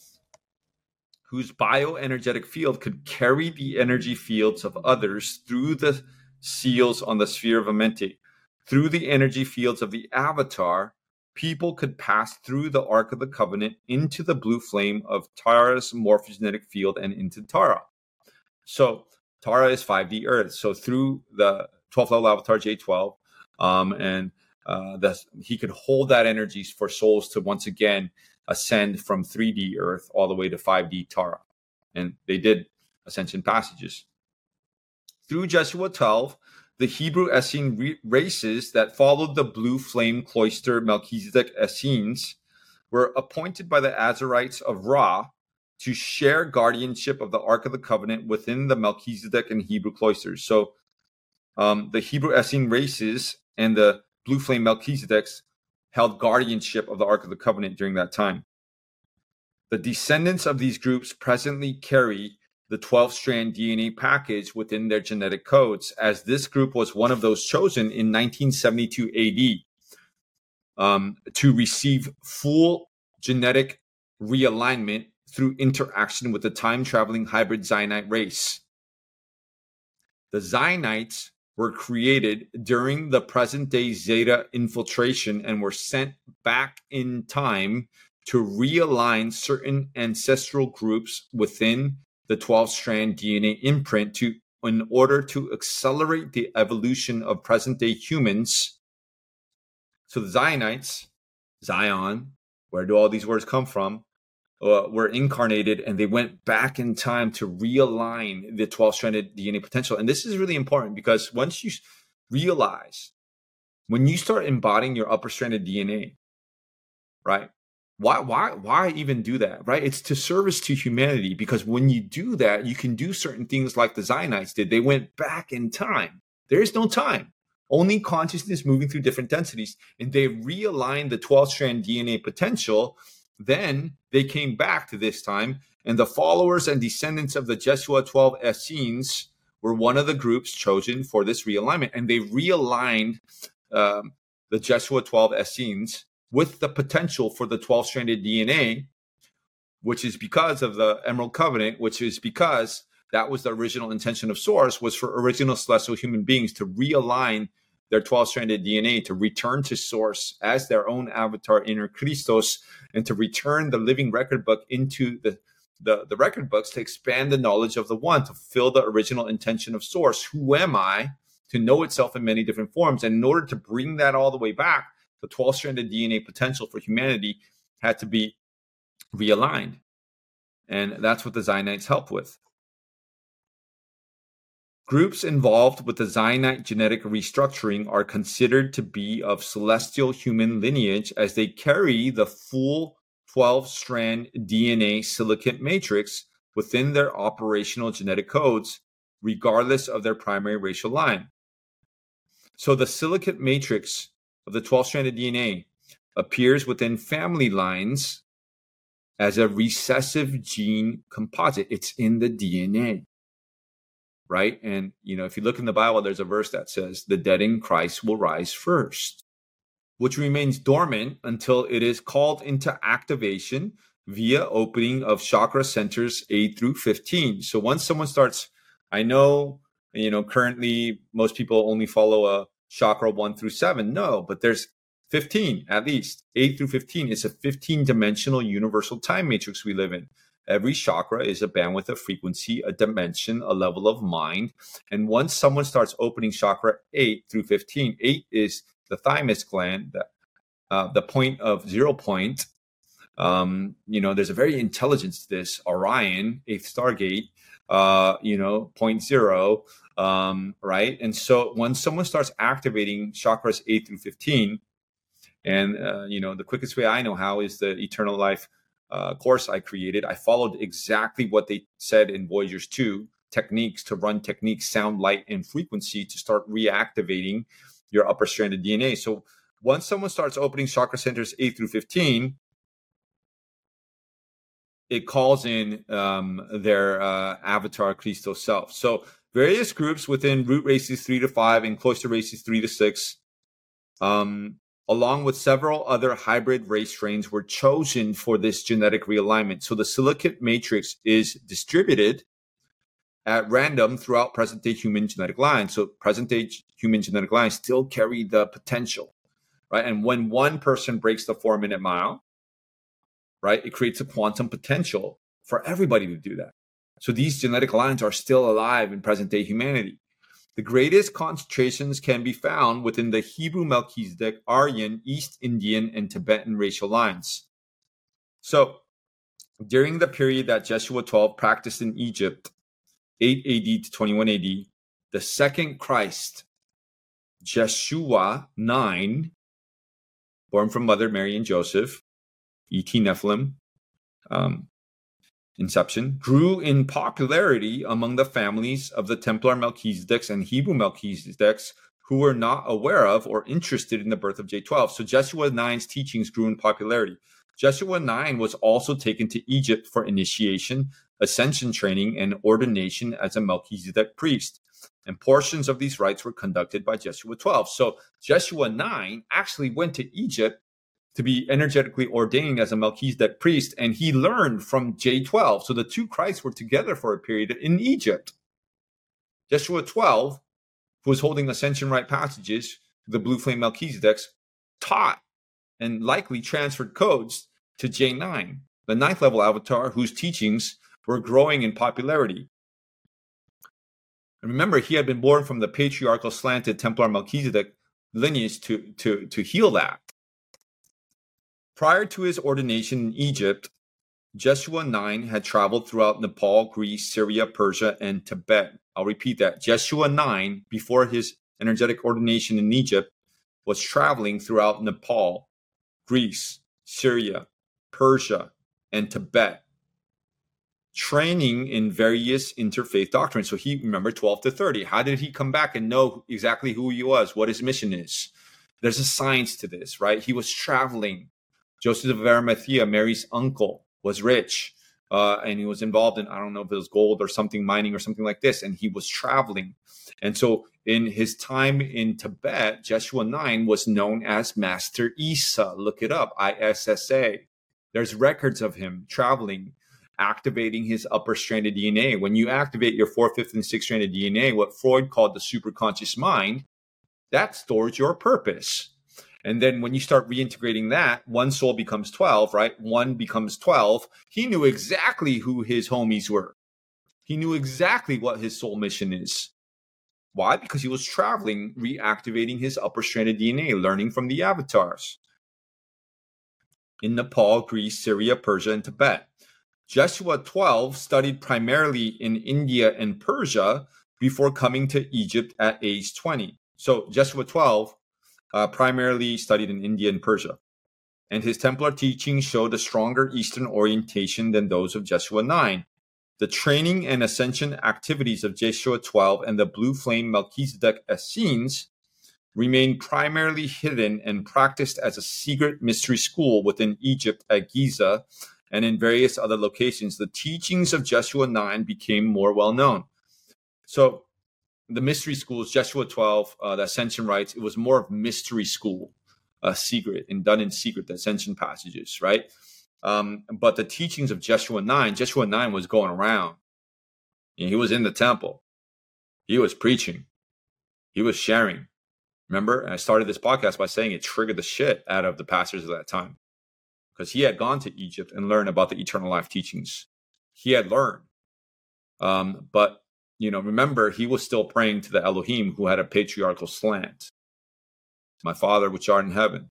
Whose bioenergetic field could carry the energy fields of others through the seals on the sphere of Amenti. Through the energy fields of the avatar, people could pass through the Ark of the Covenant into the blue flame of Tara's morphogenetic field and into Tara. So Tara is five D Earth. So through the twelfth level avatar J twelve, um, and uh, the, he could hold that energy for souls to once again ascend from three D Earth all the way to five D Tara. And they did ascension passages. Through Joshua twelve, the Hebrew Essene re- races that followed the blue flame cloister Melchizedek Essenes were appointed by the Azarites of Ra to share guardianship of the Ark of the Covenant within the Melchizedek and Hebrew cloisters. So um, the Hebrew Essene races and the blue flame Melchizedeks held guardianship of the Ark of the Covenant during that time. The descendants of these groups presently carry the twelve-strand D N A package within their genetic codes, as this group was one of those chosen in nineteen seventy-two A D um, to receive full genetic realignment through interaction with the time-traveling hybrid Zionite race. The Zionites were created during the present-day Zeta infiltration and were sent back in time to realign certain ancestral groups within the twelve-strand D N A imprint to, in order to accelerate the evolution of present-day humans. So the Zionites, Zion, where do all these words come from, uh, were incarnated, and they went back in time to realign the twelve-stranded D N A potential. And this is really important because once you realize, when you start embodying your upper-stranded D N A, right? Why, why, why even do that, right? It's to service to humanity, because when you do that, you can do certain things like the Zionites did. They went back in time. There is no time, only consciousness moving through different densities. And they realigned the twelve-strand D N A potential. Then they came back to this time, and the followers and descendants of the Joshua twelve Essenes were one of the groups chosen for this realignment. And they realigned um, the Joshua twelve Essenes with the potential for the twelve-stranded D N A, which is because of the Emerald Covenant, which is because that was the original intention of Source, was for original celestial human beings to realign their twelve-stranded D N A, to return to Source as their own avatar, inner Christos, and to return the living record book into the, the, the record books, to expand the knowledge of the One, to fulfill the original intention of Source. Who am I? To know itself in many different forms. And in order to bring that all the way back, the twelve-stranded D N A potential for humanity had to be realigned. And that's what the Zionites help with. Groups involved with the Zionite genetic restructuring are considered to be of celestial human lineage, as they carry the full twelve-strand D N A silicate matrix within their operational genetic codes, regardless of their primary racial line. So the silicate matrix of the twelve-stranded D N A appears within family lines as a recessive gene composite. It's in the D N A, right? And, you know, if you look in the Bible, there's a verse that says, the dead in Christ will rise first, which remains dormant until it is called into activation via opening of chakra centers eight through fifteen. So once someone starts, I know, you know, currently most people only follow a chakra one through seven. No, but there's fifteen at least. eight through fifteen. It's a fifteen-dimensional universal time matrix we live in. Every chakra is a bandwidth of frequency, a dimension, a level of mind. And once someone starts opening chakra eight through fifteen, eight is the thymus gland, the, uh, the point of zero point. Um, you know, there's a very intelligence to this. Orion, eighth Stargate, uh, you know, zero point zero, um, right? And so when someone starts activating chakras eight through fifteen, and, uh, you know, the quickest way I know how is the Eternal Life uh, course I created. I followed exactly what they said in Voyagers two, techniques to run techniques, sound, light, and frequency to start reactivating your upper stranded D N A. So once someone starts opening chakra centers eight through fifteen, it calls in um, their uh, avatar Cristo self. So various groups within root races three to five and cloister races three to six, um, along with several other hybrid race strains, were chosen for this genetic realignment. So the silicate matrix is distributed at random throughout present-day human genetic lines. So present-day human genetic lines still carry the potential, right? And when one person breaks the four-minute mile, right, it creates a quantum potential for everybody to do that. So these genetic lines are still alive in present-day humanity. The greatest concentrations can be found within the Hebrew Melchizedek, Aryan, East Indian, and Tibetan racial lines. So during the period that Jeshua twelve practiced in Egypt, eight A D to twenty-one A D, the second Christ, Jeshua nine, born from Mother Mary and Joseph, E T Nephilim, um, inception, grew in popularity among the families of the Templar Melchizedeks and Hebrew Melchizedeks who were not aware of or interested in the birth of J twelve. So Jeshua nine's teachings grew in popularity. Jeshua nine was also taken to Egypt for initiation, ascension training, and ordination as a Melchizedek priest. And portions of these rites were conducted by Jeshua twelve. So Jeshua nine actually went to Egypt to be energetically ordained as a Melchizedek priest, and he learned from J twelve. So the two Christs were together for a period in Egypt. Jeshua twelve, who was holding ascension rite passages, the blue flame Melchizedeks, taught and likely transferred codes to J nine, the ninth level avatar whose teachings were growing in popularity. And remember, he had been born from the patriarchal slanted Templar Melchizedek lineage to, to, to heal that. Prior to his ordination in Egypt, Jeshua nine had traveled throughout Nepal, Greece, Syria, Persia, and Tibet. I'll repeat that. Jeshua nine, before his energetic ordination in Egypt, was traveling throughout Nepal, Greece, Syria, Persia, and Tibet, training in various interfaith doctrines. So he, remember, twelve to thirty. How did he come back and know exactly who he was, what his mission is? There's a science to this, right? He was traveling. Joseph of Arimathea, Mary's uncle, was rich, uh, and he was involved in, I don't know if it was gold or something, mining or something like this, and he was traveling. And so in his time in Tibet, Jeshua nine was known as Master Issa. Look it up, I S S A. There's records of him traveling, activating his upper stranded D N A. When you activate your fourth, fifth, and sixth stranded D N A, what Freud called the superconscious mind, that stores your purpose. And then when you start reintegrating that, one soul becomes twelve, right? One becomes twelve. He knew exactly who his homies were. He knew exactly what his soul mission is. Why? Because he was traveling, reactivating his upper stranded D N A, learning from the avatars in Nepal, Greece, Syria, Persia, and Tibet. Jeshua twelve studied primarily in India and Persia before coming to Egypt at age twenty. So Jeshua twelve Uh, primarily studied in India and Persia. And his Templar teachings showed a stronger Eastern orientation than those of Jeshua nine. The training and ascension activities of Jeshua twelve and the Blue Flame Melchizedek Essenes remained primarily hidden and practiced as a secret mystery school within Egypt at Giza and in various other locations. The teachings of Jeshua nine became more well known. So the mystery schools, Jeshua twelve, uh, the ascension rites, it was more of mystery school, uh, secret and done in secret, the ascension passages, right? Um, but the teachings of Jeshua nine, Jeshua nine was going around. You know, he was in the temple. He was preaching. He was sharing. Remember, and I started this podcast by saying it triggered the shit out of the pastors of that time because he had gone to Egypt and learned about the eternal life teachings. He had learned. Um, but You know, remember, he was still praying to the Elohim who had a patriarchal slant. My Father, which art in heaven.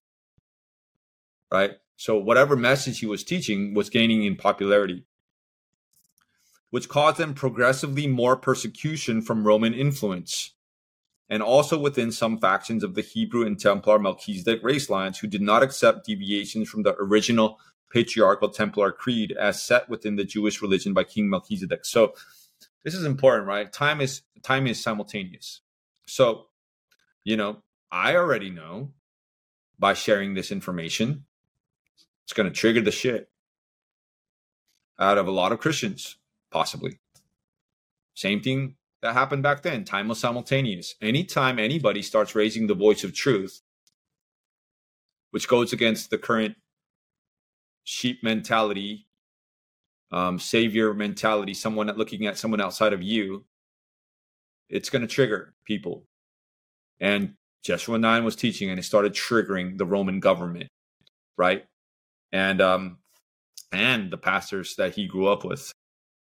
Right? So whatever message he was teaching was gaining in popularity. which caused them progressively more persecution from Roman influence, and also within some factions of the Hebrew and Templar Melchizedek race lines who did not accept deviations from the original patriarchal Templar creed as set within the Jewish religion by King Melchizedek. So this is important, right? Time is time is simultaneous. So, you know, I already know by sharing this information, it's going to trigger the shit out of a lot of Christians, possibly. Same thing that happened back then. Time was simultaneous. Anytime anybody starts raising the voice of truth, which goes against the current sheep mentality, um, savior mentality, someone looking at someone outside of you, it's going to trigger people. And Joshua nine was teaching, and it started triggering the Roman government, right? And um, and the pastors that he grew up with.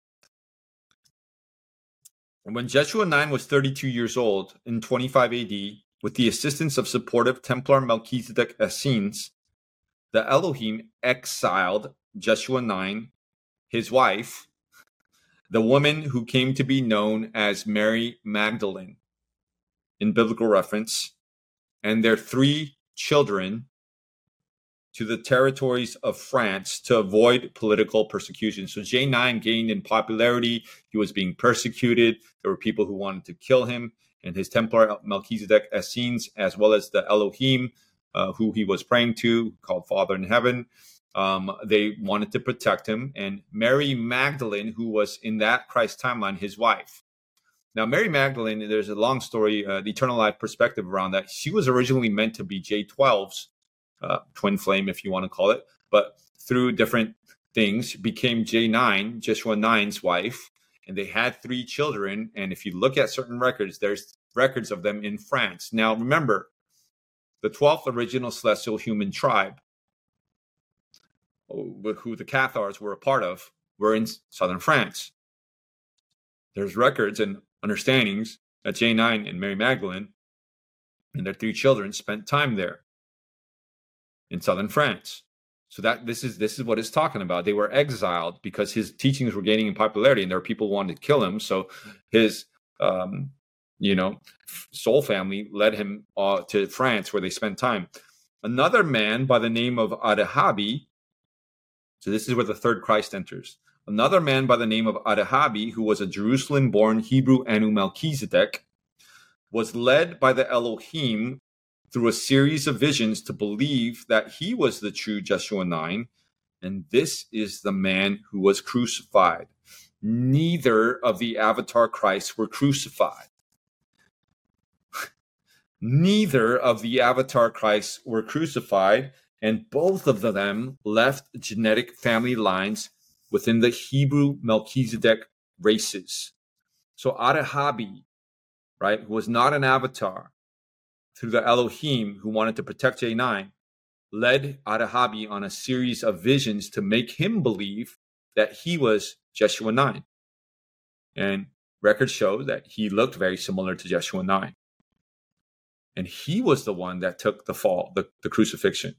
And when Joshua nine was thirty-two years old in twenty-five A D, with the assistance of supportive Templar Melchizedek Essenes, the Elohim exiled Joshua nine, his wife, the woman who came to be known as Mary Magdalene in biblical reference, and their three children to the territories of France to avoid political persecution. So J nine gained in popularity. He was being persecuted. There were people who wanted to kill him, and his Templar Melchizedek Essenes, as well as the Elohim, uh, who he was praying to, called Father in Heaven. Um, they wanted to protect him. And Mary Magdalene, who was in that Christ timeline, his wife. Now, Mary Magdalene, there's a long story, uh, the eternal life perspective around that. She was originally meant to be J twelve's uh, twin flame, if you want to call it, but through different things became J nine, Joshua nine's wife, and they had three children. And if you look at certain records, there's records of them in France. Now, remember, the twelfth original celestial human tribe, who the Cathars were a part of, were in southern France. There's records and understandings that J nine and Mary Magdalene and their three children spent time there in southern France. So that this is this is what it's talking about. They were exiled because his teachings were gaining in popularity, and there were people who wanted to kill him. So his um, you know soul family led him uh, to France, where they spent time. Another man by the name of Adahabi. So this is where the third Christ enters. Another man by the name of Adahabi, who was a Jerusalem-born Hebrew Anu Melchizedek, was led by the Elohim through a series of visions to believe that he was the true Joshua nine, and this is the man who was crucified. Neither of the avatar Christs were crucified. Neither of the avatar Christs were crucified, and both of them left genetic family lines within the Hebrew Melchizedek races. So Adahabi, right, who was not an avatar, through the Elohim who wanted to protect J nine, led Adahabi on a series of visions to make him believe that he was Joshua nine. And records show that he looked very similar to Joshua nine. And he was the one that took the fall, the, the crucifixion,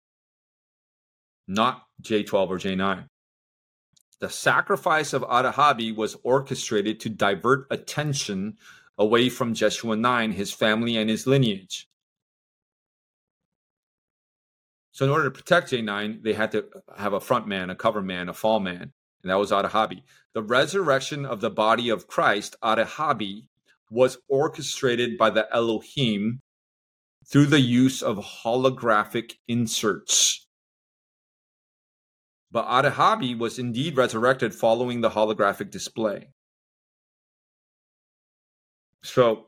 not J twelve or J nine. The sacrifice of Adahabi was orchestrated to divert attention away from Joshua nine, his family, and his lineage. So in order to protect J nine, they had to have a front man, a cover man, a fall man, and that was Adahabi. The resurrection of the body of Christ, Adahabi, was orchestrated by the Elohim through the use of holographic inserts. But Adahabi was indeed resurrected following the holographic display. So,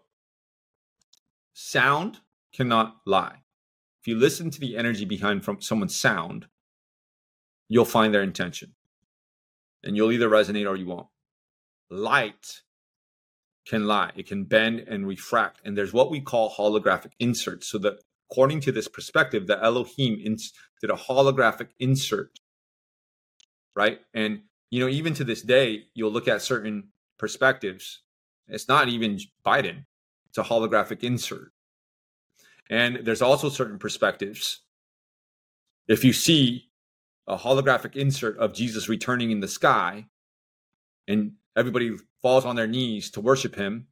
sound cannot lie. If you listen to the energy behind from someone's sound, you'll find their intention. And you'll either resonate or you won't. Light can lie. It can bend and refract. And there's what we call holographic inserts. So that according to this perspective, the Elohim ins- did a holographic insert. Right? And, you know, even to this day, you'll look at certain perspectives. It's not even Biden. It's a holographic insert. And there's also certain perspectives. If you see a holographic insert of Jesus returning in the sky, and everybody falls on their knees to worship him,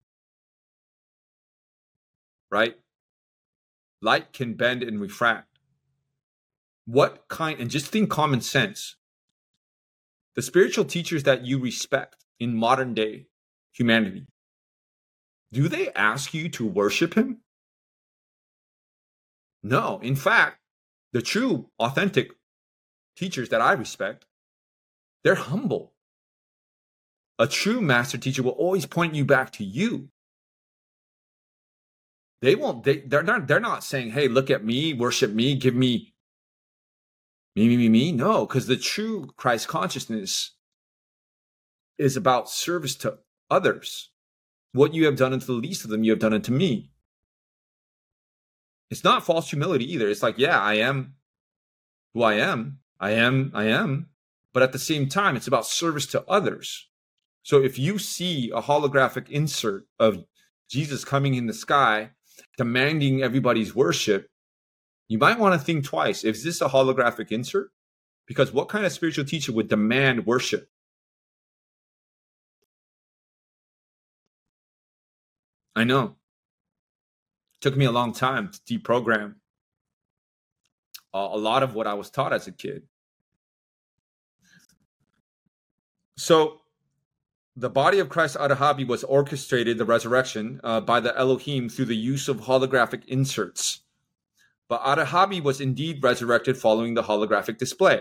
right? Light can bend and refract. What kind, and just think common sense, the spiritual teachers that you respect in modern day humanity, do they ask you to worship him? No. In fact, the true, authentic teachers that I respect, they're humble. A true master teacher will always point you back to you. They won't, they, they're not, they're not saying, hey, look at me, worship me, give me me, me, me, me. No, because the true Christ consciousness is about service to others. What you have done unto the least of them, you have done unto me. It's not false humility either. It's like, yeah, I am who I am. I am, I am. But at the same time, it's about service to others. So if you see a holographic insert of Jesus coming in the sky, demanding everybody's worship, you might want to think twice. Is this a holographic insert? Because what kind of spiritual teacher would demand worship? I know. It took me a long time to deprogram a lot of what I was taught as a kid. So the body of Christ Arahabi was orchestrated, the resurrection, uh, by the Elohim through the use of holographic inserts. But Arahabi was indeed resurrected following the holographic display.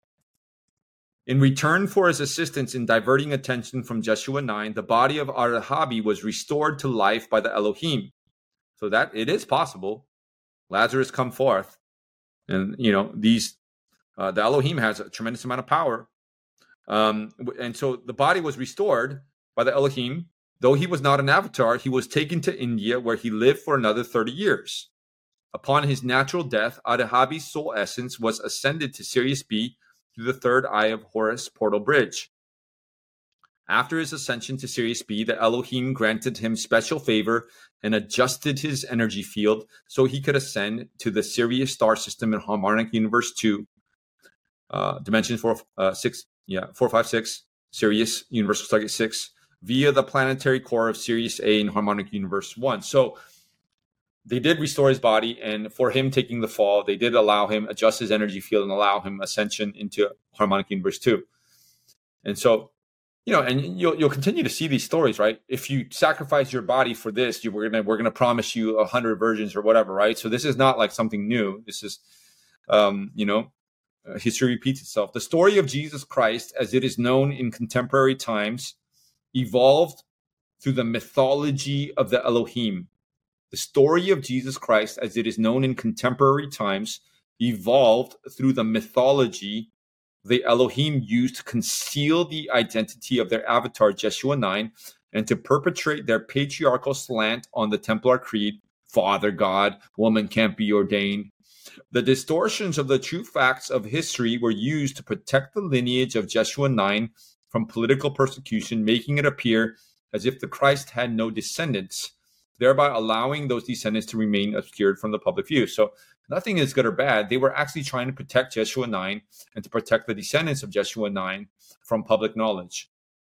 In return for his assistance in diverting attention from Jeshua nine, the body of Arahabi was restored to life by the Elohim. So that it is possible. Lazarus come forth. And, you know, these, uh, the Elohim has a tremendous amount of power. Um, and so the body was restored by the Elohim. Though he was not an avatar, he was taken to India, where he lived for another thirty years. Upon his natural death, Arahabi's soul essence was ascended to Sirius B through the third eye of Horus portal bridge. After his ascension to Sirius B, the Elohim granted him special favor and adjusted his energy field so he could ascend to the Sirius star system in Harmonic Universe two, uh, dimension four, uh, six, yeah, four, five, six, Sirius Universal Target six, via the planetary core of Sirius A in Harmonic Universe one. So they did restore his body, and for him taking the fall, they did allow him adjust his energy field and allow him ascension into Harmonic Universe two. And so, you know, and you'll you'll continue to see these stories, right? If you sacrifice your body for this, you we're gonna we're gonna promise you a hundred virgins or whatever, right? So this is not like something new. This is, um, you know, uh, history repeats itself. The story of Jesus Christ, as it is known in contemporary times, evolved through the mythology of the Elohim. The story of Jesus Christ, as it is known in contemporary times, evolved through the mythology the Elohim used to conceal the identity of their avatar, Jeshua nine, and to perpetrate their patriarchal slant on the Templar Creed, Father God, woman can't be ordained. The distortions of the true facts of history were used to protect the lineage of Jeshua nine from political persecution, making it appear as if the Christ had no descendants, thereby allowing those descendants to remain obscured from the public view. So nothing is good or bad. They were actually trying to protect Jeshua nine and to protect the descendants of Jeshua nine from public knowledge.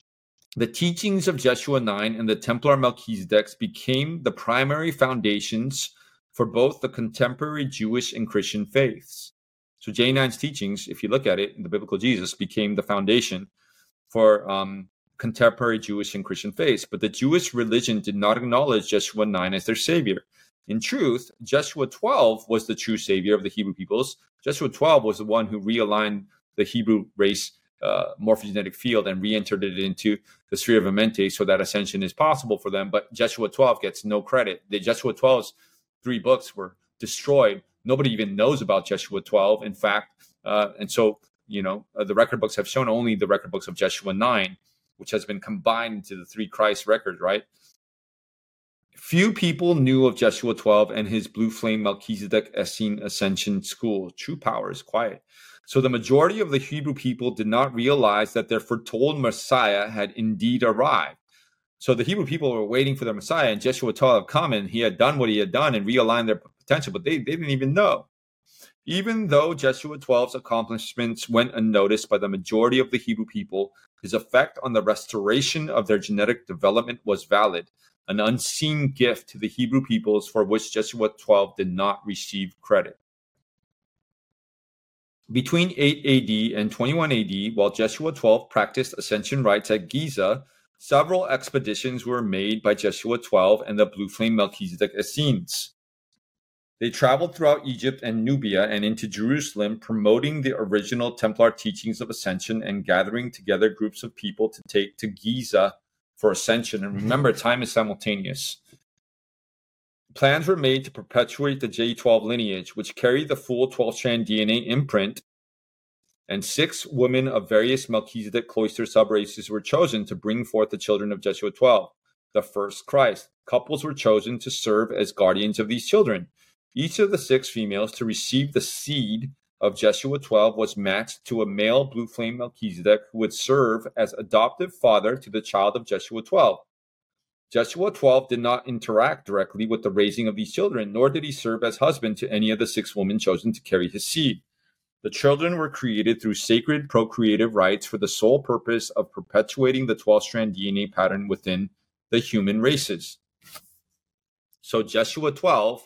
The teachings of Jeshua nine and the Templar Melchizedek became the primary foundations for both the contemporary Jewish and Christian faiths. So J nine's teachings, if you look at it, in the biblical Jesus, became the foundation for um, contemporary Jewish and Christian faiths, but the Jewish religion did not acknowledge Jeshua nine as their savior. In truth, Jeshua twelve was the true savior of the Hebrew peoples. Jeshua twelve was the one who realigned the Hebrew race uh, morphogenetic field and re-entered it into the sphere of Amente so that ascension is possible for them. But Jeshua twelve gets no credit. The Jeshua twelve's three books were destroyed. Nobody even knows about Jeshua twelve, in fact. Uh, and so, you know, uh, the record books have shown only the record books of Jeshua nine, which has been combined into the three Christ records, right? Few people knew of Jeshua twelve and his blue flame Melchizedek Essene Ascension School. True power is quiet. So the majority of the Hebrew people did not realize that their foretold Messiah had indeed arrived. So the Hebrew people were waiting for their Messiah, and Jeshua twelve had come, and he had done what he had done and realigned their potential, but they, they didn't even know. Even though Jeshua twelve's accomplishments went unnoticed by the majority of the Hebrew people, His effect on the restoration of their genetic development was valid, an unseen gift to the Hebrew peoples for which Joshua twelve did not receive credit. Between eight A D and twenty-one A D, while Joshua twelve practiced ascension rites at Giza, several expeditions were made by Joshua twelve and the Blue Flame Melchizedek Essenes. They traveled throughout Egypt and Nubia and into Jerusalem, promoting the original Templar teachings of ascension and gathering together groups of people to take to Giza for ascension. And remember, time is simultaneous. Plans were made to perpetuate the J twelve lineage, which carried the full twelve-strand D N A imprint, and six women of various Melchizedek cloister subraces were chosen to bring forth the children of Joshua twelve, the first Christ. Couples were chosen to serve as guardians of these children. Each of the six females to receive the seed of Joshua twelve was matched to a male Blue Flame Melchizedek who would serve as adoptive father to the child of Joshua twelve. Joshua twelve did not interact directly with the raising of these children, nor did he serve as husband to any of the six women chosen to carry his seed. The children were created through sacred procreative rites for the sole purpose of perpetuating the twelve-strand D N A pattern within the human races. So Joshua twelve,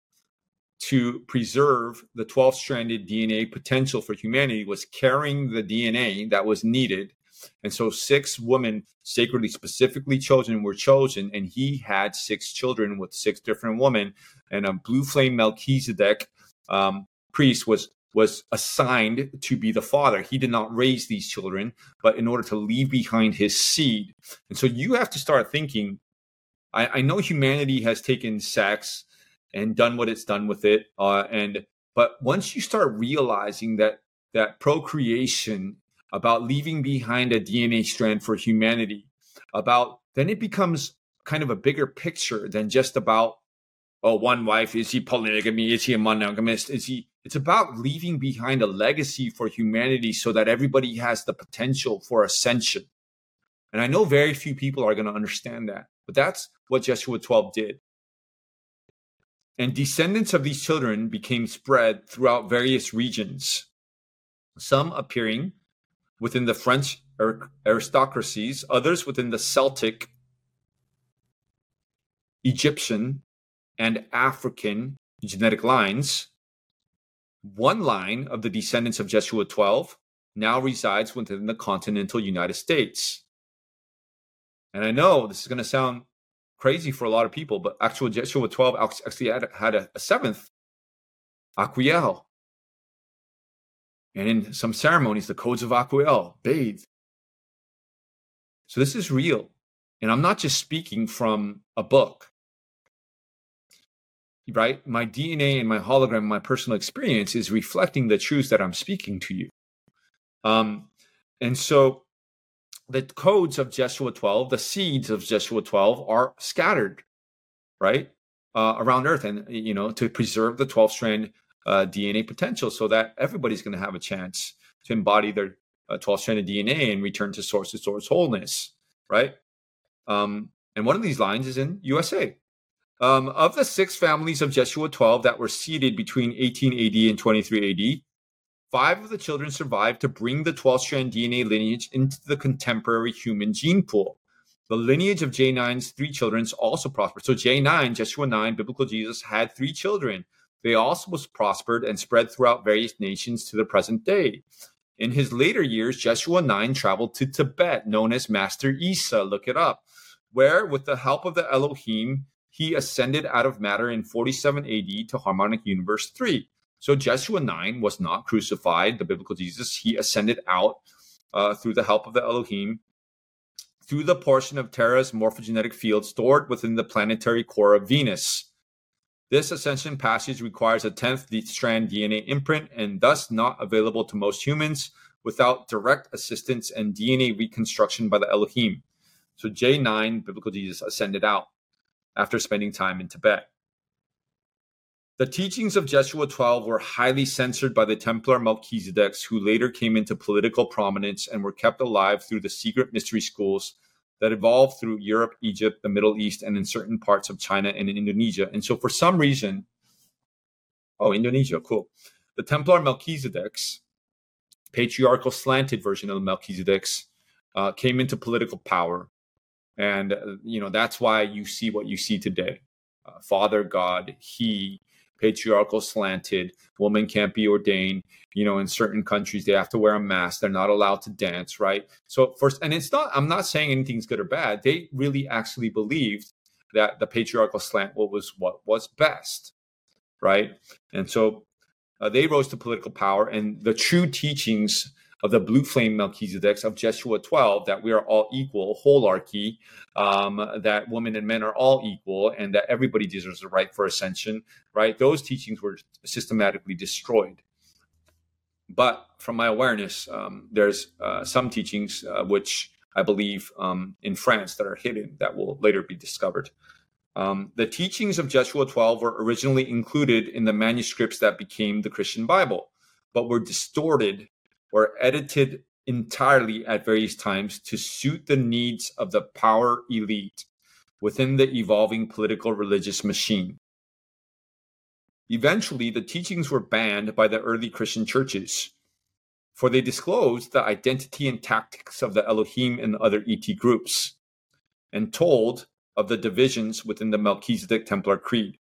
to preserve the twelve-stranded D N A potential for humanity, was carrying the D N A that was needed. And so six women sacredly, specifically chosen, were chosen, and he had six children with six different women. And a Blue Flame Melchizedek um, priest was was assigned to be the father. He did not raise these children, but in order to leave behind his seed. And so you have to start thinking, I, I know humanity has taken sex and done what it's done with it. Uh, and but once you start realizing that that procreation, about leaving behind a D N A strand for humanity, about then it becomes kind of a bigger picture than just about, oh, one wife, is he polygamy, is he a monogamist, is he, it's about leaving behind a legacy for humanity so that everybody has the potential for ascension. And I know very few people are going to understand that, but that's what Joshua twelve did. And descendants of these children became spread throughout various regions, some appearing within the French aristocracies, others within the Celtic, Egyptian, and African genetic lines. One line of the descendants of Joshua twelve now resides within the continental United States. And I know this is going to sound crazy for a lot of people, but actually Joshua twelve actually had, had a, a seventh, Aquiel. And in some ceremonies, the codes of Aquiel, bathed. So this is real. And I'm not just speaking from a book, right? My D N A and my hologram, my personal experience is reflecting the truths that I'm speaking to you. Um, and so the codes of Joshua twelve, the seeds of Joshua twelve are scattered, right, uh, around Earth, and, you know, to preserve the twelve-strand uh, D N A potential so that everybody's going to have a chance to embody their uh, twelve-stranded D N A and return to source to source wholeness, right? Um, and one of these lines is in U S A. Um, of the six families of Joshua twelve that were seeded between eighteen A D and twenty-three A D, five of the children survived to bring the twelve-strand D N A lineage into the contemporary human gene pool. The lineage of J nine's three children also prospered. So J nine, Joshua nine, biblical Jesus, had three children. They also was prospered and spread throughout various nations to the present day. In his later years, Joshua nine traveled to Tibet, known as Master Isa, look it up, where, with the help of the Elohim, he ascended out of matter in forty-seven A D to Harmonic Universe three. So Joshua nine was not crucified, the biblical Jesus. He ascended out uh, through the help of the Elohim, through the portion of Terra's morphogenetic field stored within the planetary core of Venus. This ascension passage requires a tenth strand D N A imprint and thus not available to most humans without direct assistance and D N A reconstruction by the Elohim. So J nine, biblical Jesus, ascended out after spending time in Tibet. The teachings of Joshua twelve were highly censored by the Templar Melchizedeks, who later came into political prominence and were kept alive through the secret mystery schools that evolved through Europe, Egypt, the Middle East, and in certain parts of China and in Indonesia. And so for some reason, oh, Indonesia, cool. The Templar Melchizedeks, patriarchal slanted version of the Melchizedeks, uh, came into political power. And, uh, you know, that's why you see what you see today. Uh, Father God, he, patriarchal slanted, woman can't be ordained. You know, in certain countries, they have to wear a mask. They're not allowed to dance, right? So first, and it's not, I'm not saying anything's good or bad. They really actually believed that the patriarchal slant was what was best, right? And so uh, they rose to political power, and the true teachings of the blue flame Melchizedek of Joshua twelve, that we are all equal, holarchy, um, that women and men are all equal, and that everybody deserves the right for ascension, right? Those teachings were systematically destroyed. But from my awareness, um, there's uh, some teachings uh, which I believe um, in France that are hidden that will later be discovered. Um, the teachings of Joshua twelve were originally included in the manuscripts that became the Christian Bible, but were distorted or edited entirely at various times to suit the needs of the power elite within the evolving political religious machine. Eventually, the teachings were banned by the early Christian churches, for they disclosed the identity and tactics of the Elohim and other E T groups, and told of the divisions within the Melchizedek Templar Creed.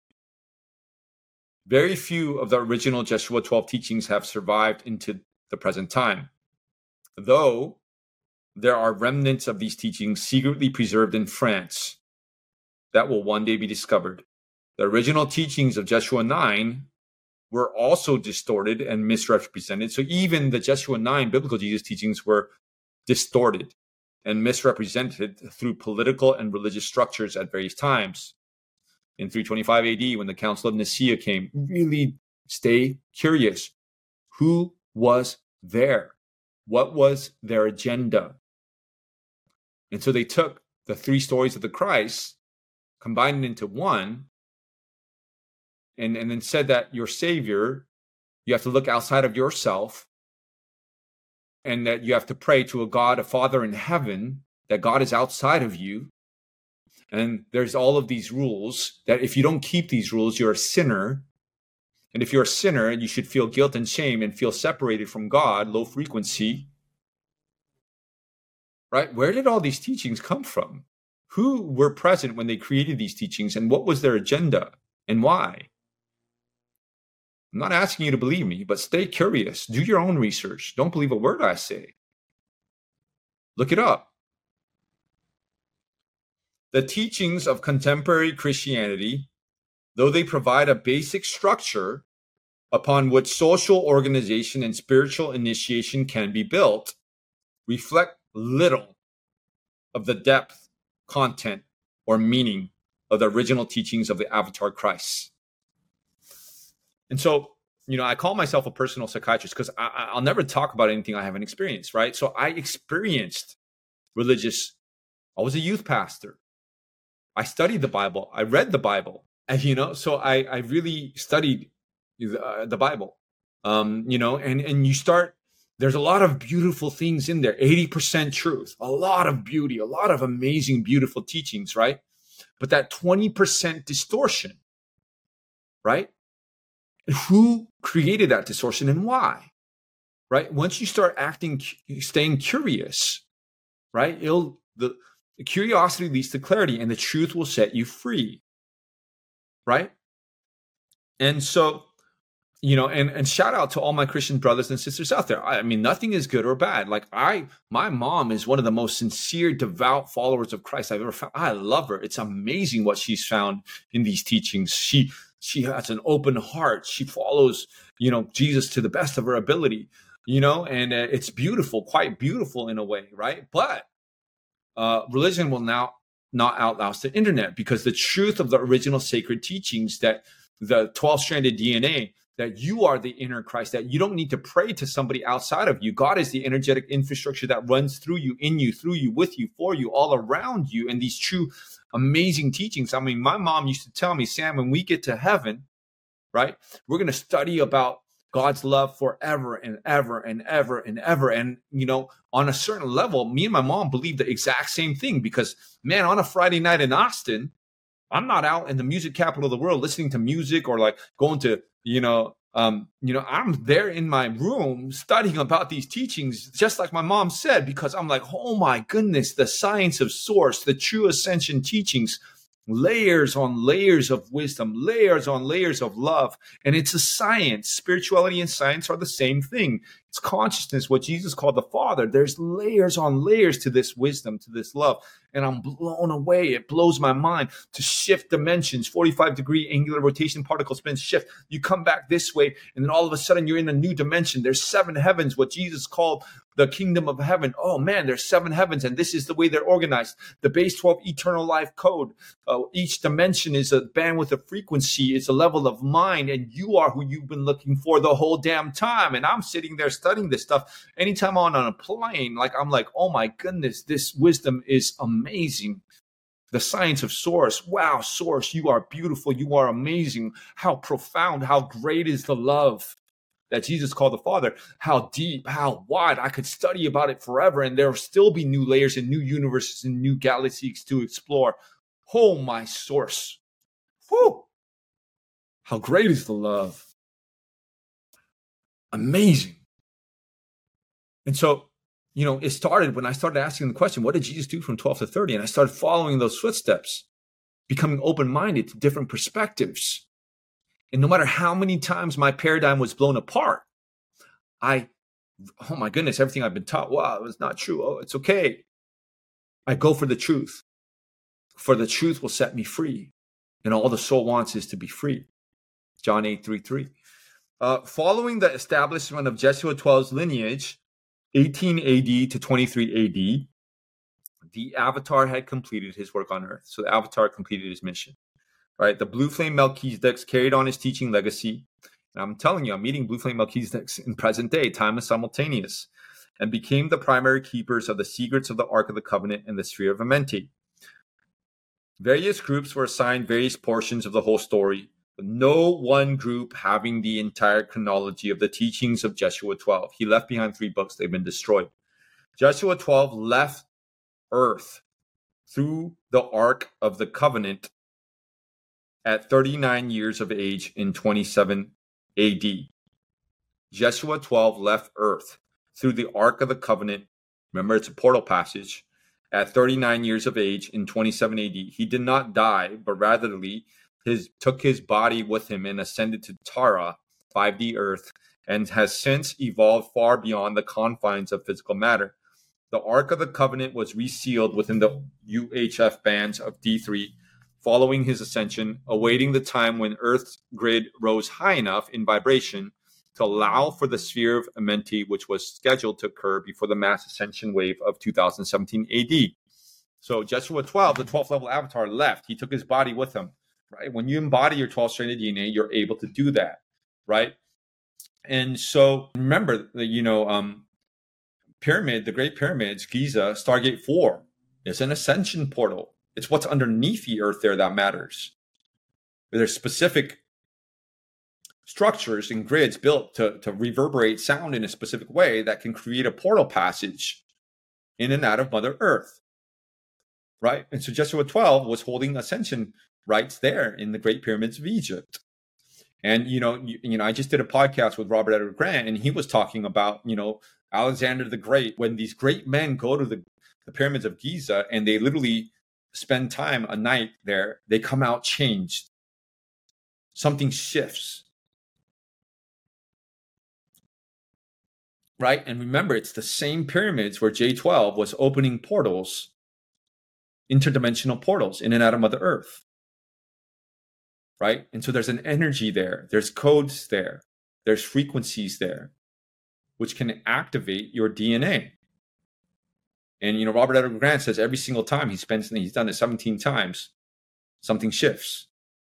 Very few of the original Joshua twelve teachings have survived into the present time, though there are remnants of these teachings secretly preserved in France that will one day be discovered. The original teachings of Joshua nine were also distorted and misrepresented. So even the Joshua nine biblical Jesus teachings were distorted and misrepresented through political and religious structures at various times. In three twenty-five A D, when the Council of Nicaea came, really stay curious. Who was there? What was their agenda? And so they took the three stories of the Christ, combined it into one, and, and then said that your Savior, you have to look outside of yourself, and that you have to pray to a God, a Father in heaven, that God is outside of you. And there's all of these rules that if you don't keep these rules, you're a sinner. And if you're a sinner, you should feel guilt and shame and feel separated from God, low frequency. Right? Where did all these teachings come from? Who were present when they created these teachings, and what was their agenda and why? I'm not asking you to believe me, but stay curious. Do your own research. Don't believe a word I say. Look it up. The teachings of contemporary Christianity, though they provide a basic structure upon which social organization and spiritual initiation can be built, reflect little of the depth, content, or meaning of the original teachings of the Avatar Christ. And so, you know, I call myself a personal psychiatrist because I'll never talk about anything I haven't experienced, right? So I experienced religious, I was a youth pastor. I studied the Bible. I read the Bible, and, you know, so I, I really studied the, uh, the Bible, um, you know, and, and you start, there's a lot of beautiful things in there, eighty percent truth, a lot of beauty, a lot of amazing, beautiful teachings, right? But that twenty percent distortion, right? Who created that distortion and why, right? Once you start acting, staying curious, right? It'll, the, The curiosity leads to clarity, and the truth will set you free, right? And so, you know, and, and shout out to all my Christian brothers and sisters out there. I, I mean, nothing is good or bad. Like I, my mom is one of the most sincere, devout followers of Christ I've ever found. I love her. It's amazing what she's found in these teachings. She, she has an open heart. She follows, you know, Jesus to the best of her ability, you know, and uh, it's beautiful, quite beautiful in a way, right? But Uh, religion will now not outlast the internet, because the truth of the original sacred teachings, that the twelve-stranded D N A, that you are the inner Christ, that you don't need to pray to somebody outside of you. God is the energetic infrastructure that runs through you, in you, through you, with you, for you, all around you. And these true amazing teachings. I mean, my mom used to tell me, Sam, when we get to heaven, right, we're going to study about God's love forever and ever and ever and ever. And, you know, on a certain level, me and my mom believe the exact same thing, because, man, on a Friday night in Austin, I'm not out in the music capital of the world listening to music or like going to, you know, Um, you know, I'm there in my room studying about these teachings, just like my mom said, because I'm like, oh my goodness, the science of source, the true ascension teachings, layers on layers of wisdom, layers on layers of love. And it's a science. Spirituality and science are the same thing. It's consciousness, what Jesus called the Father. There's layers on layers to this wisdom, to this love. And I'm blown away. It blows my mind to shift dimensions, forty-five degree angular rotation, particle spin shift. You come back this way, and then all of a sudden you're in a new dimension. There's seven heavens, what Jesus called the kingdom of heaven. Oh man, there's seven heavens, and this is the way they're organized. The base twelve eternal life code. Uh, each dimension is a bandwidth of frequency. It's a level of mind, and you are who you've been looking for the whole damn time. And I'm sitting there studying this stuff. Anytime I'm on a plane, like I'm like, oh my goodness, this wisdom is amazing. The science of source. Wow, source, you are beautiful. You are amazing. How profound, how great is the love that Jesus called the Father. How deep, how wide. I could study about it forever, and there will still be new layers and new universes and new galaxies to explore. Oh, my source. Whew. How great is the love. Amazing. And so, you know, it started when I started asking the question, what did Jesus do from twelve to thirty? And I started following those footsteps, becoming open-minded to different perspectives. And no matter how many times my paradigm was blown apart, I, oh my goodness, everything I've been taught, wow, it's not true. Oh, it's okay. I go for the truth. For the truth will set me free. And all the soul wants is to be free. John eight, three, three. Uh, following the establishment of Jesuit twelve's lineage, eighteen A D to twenty-three A D, the Avatar had completed his work on earth. So the Avatar completed his mission. Right, the Blue Flame Melchizedeks carried on his teaching legacy. And I'm telling you, I'm meeting Blue Flame Melchizedeks in present day, time is simultaneous, and became the primary keepers of the secrets of the Ark of the Covenant and the Sphere of Amenti. Various groups were assigned various portions of the whole story, but no one group having the entire chronology of the teachings of Jesuit twelve. He left behind three books. They've been destroyed. Jesuit twelve left Earth through the Ark of the Covenant at thirty-nine years of age in twenty-seven A D. Jesuit twelve left Earth through the Ark of the Covenant. Remember, it's a portal passage. At thirty-nine years of age in twenty-seven A D. He did not die, but rather his, took his body with him and ascended to Tara, five D Earth, and has since evolved far beyond the confines of physical matter. The Ark of the Covenant was resealed within the U H F bands of D three, following his ascension, awaiting the time when Earth's grid rose high enough in vibration to allow for the sphere of Amenti, which was scheduled to occur before the mass ascension wave of two thousand seventeen A D. So Jesuit twelve, the twelfth level avatar, left. He took his body with him, right? When you embody your twelve-stranded D N A, you're able to do that, right? And so remember, you know, um, pyramid, the Great Pyramids, Giza, Stargate four, is an ascension portal. It's what's underneath the earth there that matters. There's specific structures and grids built to, to reverberate sound in a specific way that can create a portal passage in and out of Mother Earth, right? And so Jesuit twelve was holding ascension rites there in the Great Pyramids of Egypt. And, you know, you, you know, I just did a podcast with Robert Edward Grant, and he was talking about, you know, Alexander the Great. When these great men go to the, the pyramids of Giza and they literally spend time a night there, they come out changed. Something shifts. Right? And remember, it's the same pyramids where J twelve was opening portals, interdimensional portals in and out of Mother Earth. Right? And so there's an energy there. There's codes there. There's frequencies there, which can activate your D N A. And, you know, Robert Edward Grant says every single time he spends, he's done it seventeen times, something shifts.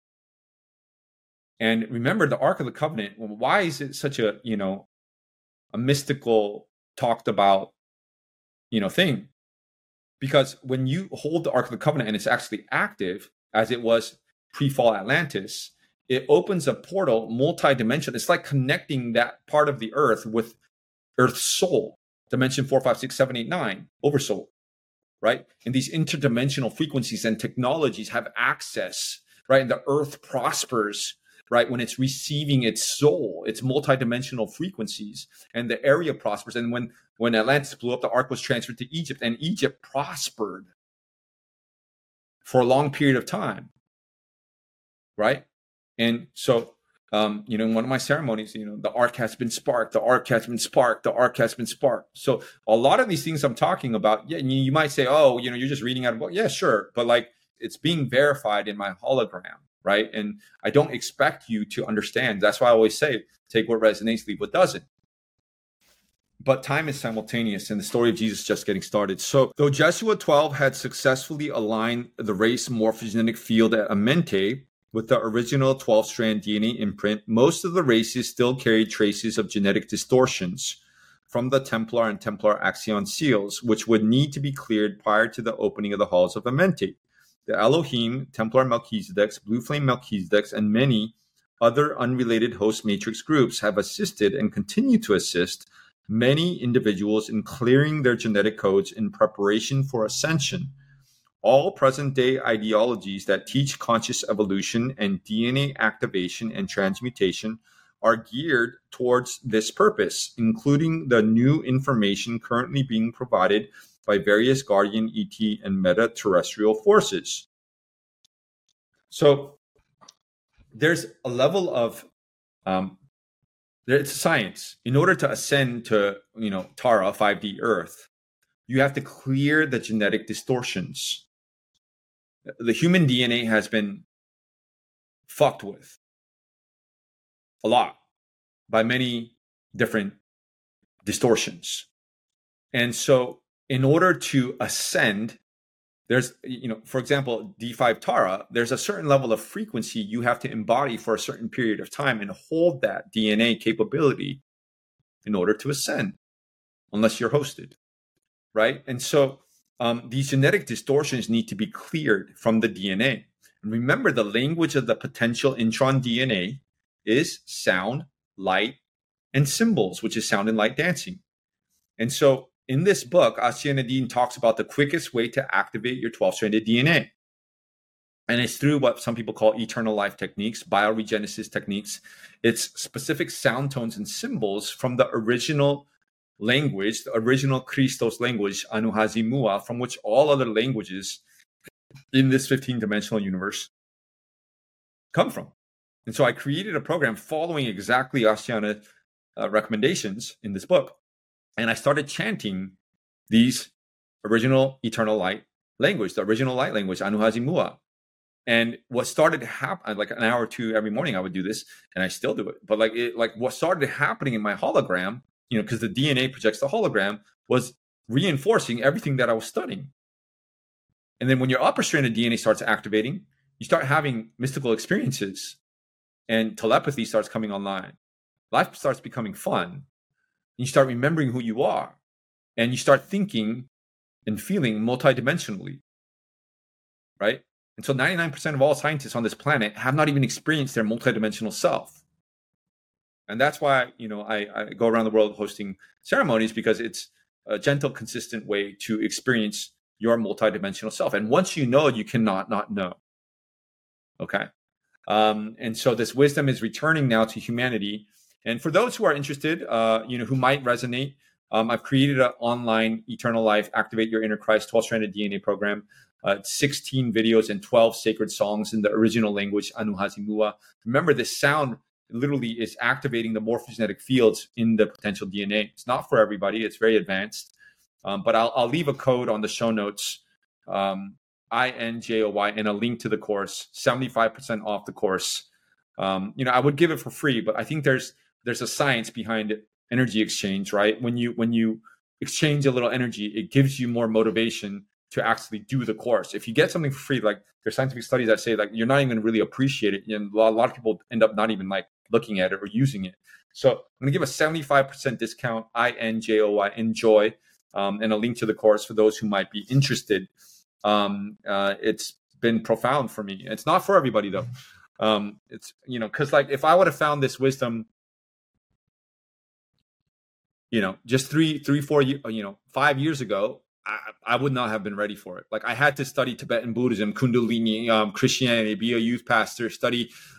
And remember the Ark of the Covenant. Why is it such a, you know, a mystical talked about, you know, thing? Because when you hold the Ark of the Covenant and it's actually active, as it was pre-fall Atlantis, it opens a portal, multi-dimensional. It's like connecting that part of the earth with Earth's soul. Dimension four, five, six, seven, eight, nine, oversoul, right? And these interdimensional frequencies and technologies have access, right? And the earth prospers right? When it's receiving its soul, its multidimensional frequencies, and the area prospers. And when, when Atlantis blew up, the ark was transferred to Egypt, and Egypt prospered for a long period of time, right? And so, um, you know, in one of my ceremonies, you know, the ark has been sparked, the ark has been sparked, the ark has been sparked. So a lot of these things I'm talking about, yeah, you, you might say, oh, you know, you're just reading out a book. Yeah, sure. But like, it's being verified in my hologram, right? And I don't expect you to understand. That's why I always say, take what resonates, leave what doesn't. But time is simultaneous, and the story of Jesus is just getting started. So though Joshua twelve had successfully aligned the race morphogenetic field at Amenti with the original twelve-strand D N A imprint, most of the races still carried traces of genetic distortions from the Templar and Templar Axion seals, which would need to be cleared prior to the opening of the halls of Amenti. The Elohim, Templar Melchizedeks, Blue Flame Melchizedeks, and many other unrelated host matrix groups have assisted and continue to assist many individuals in clearing their genetic codes in preparation for ascension. All present-day ideologies that teach conscious evolution and D N A activation and transmutation are geared towards this purpose, including the new information currently being provided by various guardian E T and meta-terrestrial forces. So there's a level of um, it's science. In order to ascend to, you know, Tara, five D Earth, you have to clear the genetic distortions. The human D N A has been fucked with a lot by many different distortions. And so in order to ascend, there's, you know, for example, D five Tara, there's a certain level of frequency you have to embody for a certain period of time and hold that D N A capability in order to ascend, unless you're hosted, right? And so um, these genetic distortions need to be cleared from the D N A. And remember, the language of the potential intron D N A is sound, light, and symbols, which is sound and light dancing. And so in this book, Asya Nadine talks about the quickest way to activate your twelve-stranded D N A. And it's through what some people call eternal life techniques, bioregenesis techniques. It's specific sound tones and symbols from the original language, the original Christos language, Anuhazi Mua, from which all other languages in this fifteen-dimensional universe come from. And so I created a program following exactly Asyana's uh, recommendations in this book. And I started chanting these original eternal light language, the original light language, Anuhazi Mua. And what started to happen, like an hour or two every morning, I would do this, and I still do it. But like, it, like what started happening in my hologram, you know, because the D N A projects the hologram, was reinforcing everything that I was studying. And then when your upper strand of D N A starts activating, you start having mystical experiences, and telepathy starts coming online. Life starts becoming fun. You start remembering who you are, and you start thinking and feeling multidimensionally, right? And so ninety-nine percent of all scientists on this planet have not even experienced their multidimensional self. And that's why, you know, I, I go around the world hosting ceremonies, because it's a gentle, consistent way to experience your multidimensional self. And once you know, you cannot not know. Okay. Um, and so this wisdom is returning now to humanity. And for those who are interested, uh, you know, who might resonate, um, I've created an online Eternal Life Activate Your Inner Christ twelve-stranded D N A program. Uh, sixteen videos and twelve sacred songs in the original language, Anuhazi Mua. Remember, this sound literally is activating the morphogenetic fields in the potential D N A. It's not for everybody. It's very advanced. Um, but I'll, I'll leave a code on the show notes, um, I N J O Y, and a link to the course, seventy-five percent off the course. Um, you know, I would give it for free, but I think there's there's a science behind energy exchange, right? When you when you exchange a little energy, it gives you more motivation to actually do the course. If you get something for free, like there's scientific studies that say like you're not even going to really appreciate it, and a lot, a lot of people end up not even like looking at it or using it. So I'm going to give a seventy-five percent discount, I N J O Y, enjoy, um, and a link to the course for those who might be interested. Um, uh, it's been profound for me. It's not for everybody though. Um, it's, you know, because like if I would have found this wisdom, you know, just three, three, four, you know, five years ago, I, I would not have been ready for it. Like I had to study Tibetan Buddhism, Kundalini, um, Christianity, be a youth pastor, study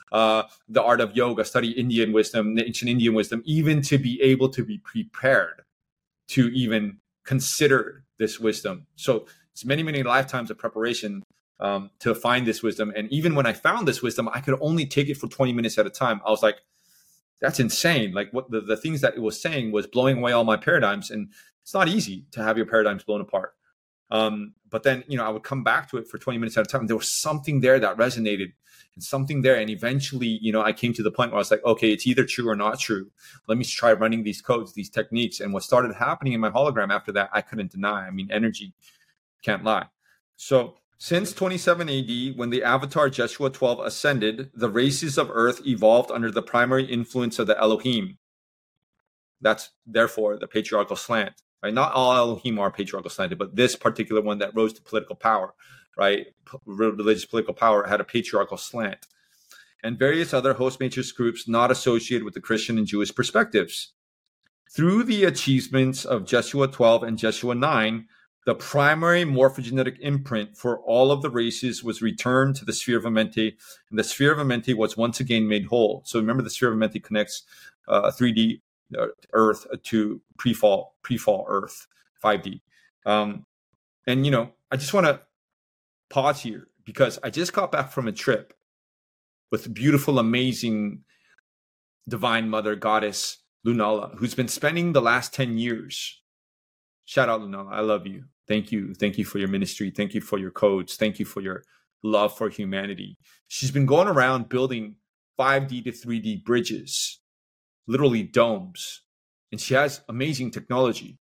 uh, the art of yoga, study Indian wisdom, the ancient Indian wisdom, even to be able to be prepared to even consider this wisdom. So it's many, many lifetimes of preparation um, to find this wisdom. And even when I found this wisdom, I could only take it for twenty minutes at a time. I was like, that's insane. Like what the, the things that it was saying was blowing away all my paradigms. And it's not easy to have your paradigms blown apart. Um, but then, you know, I would come back to it for twenty minutes at a time. There was something there that resonated and something there. And eventually, you know, I came to the point where I was like, okay, it's either true or not true. Let me try running these codes, these techniques. And what started happening in my hologram after that, I couldn't deny. I mean, energy can't lie. So since twenty-seven A D, when the avatar Jeshua twelve ascended, the races of Earth evolved under the primary influence of the Elohim. That's therefore the patriarchal slant. Right? Not all Elohim are patriarchal slanted, but this particular one that rose to political power, right? P- religious political power had a patriarchal slant. And various other host matrix groups not associated with the Christian and Jewish perspectives. Through the achievements of Jeshua twelve and Jeshua nine, the primary morphogenetic imprint for all of the races was returned to the sphere of Amenti, and the sphere of Amenti was once again made whole. So remember, the sphere of Amenti connects uh, three D Earth to pre-fall, pre-fall Earth, five D. Um, and, you know, I just want to pause here because I just got back from a trip with beautiful, amazing divine mother goddess Lunala, who's been spending the last ten years. Shout out, Lunala. I love you. Thank you. Thank you for your ministry. Thank you for your codes. Thank you for your love for humanity. She's been going around building five D to three D bridges, literally domes. And she has amazing technology,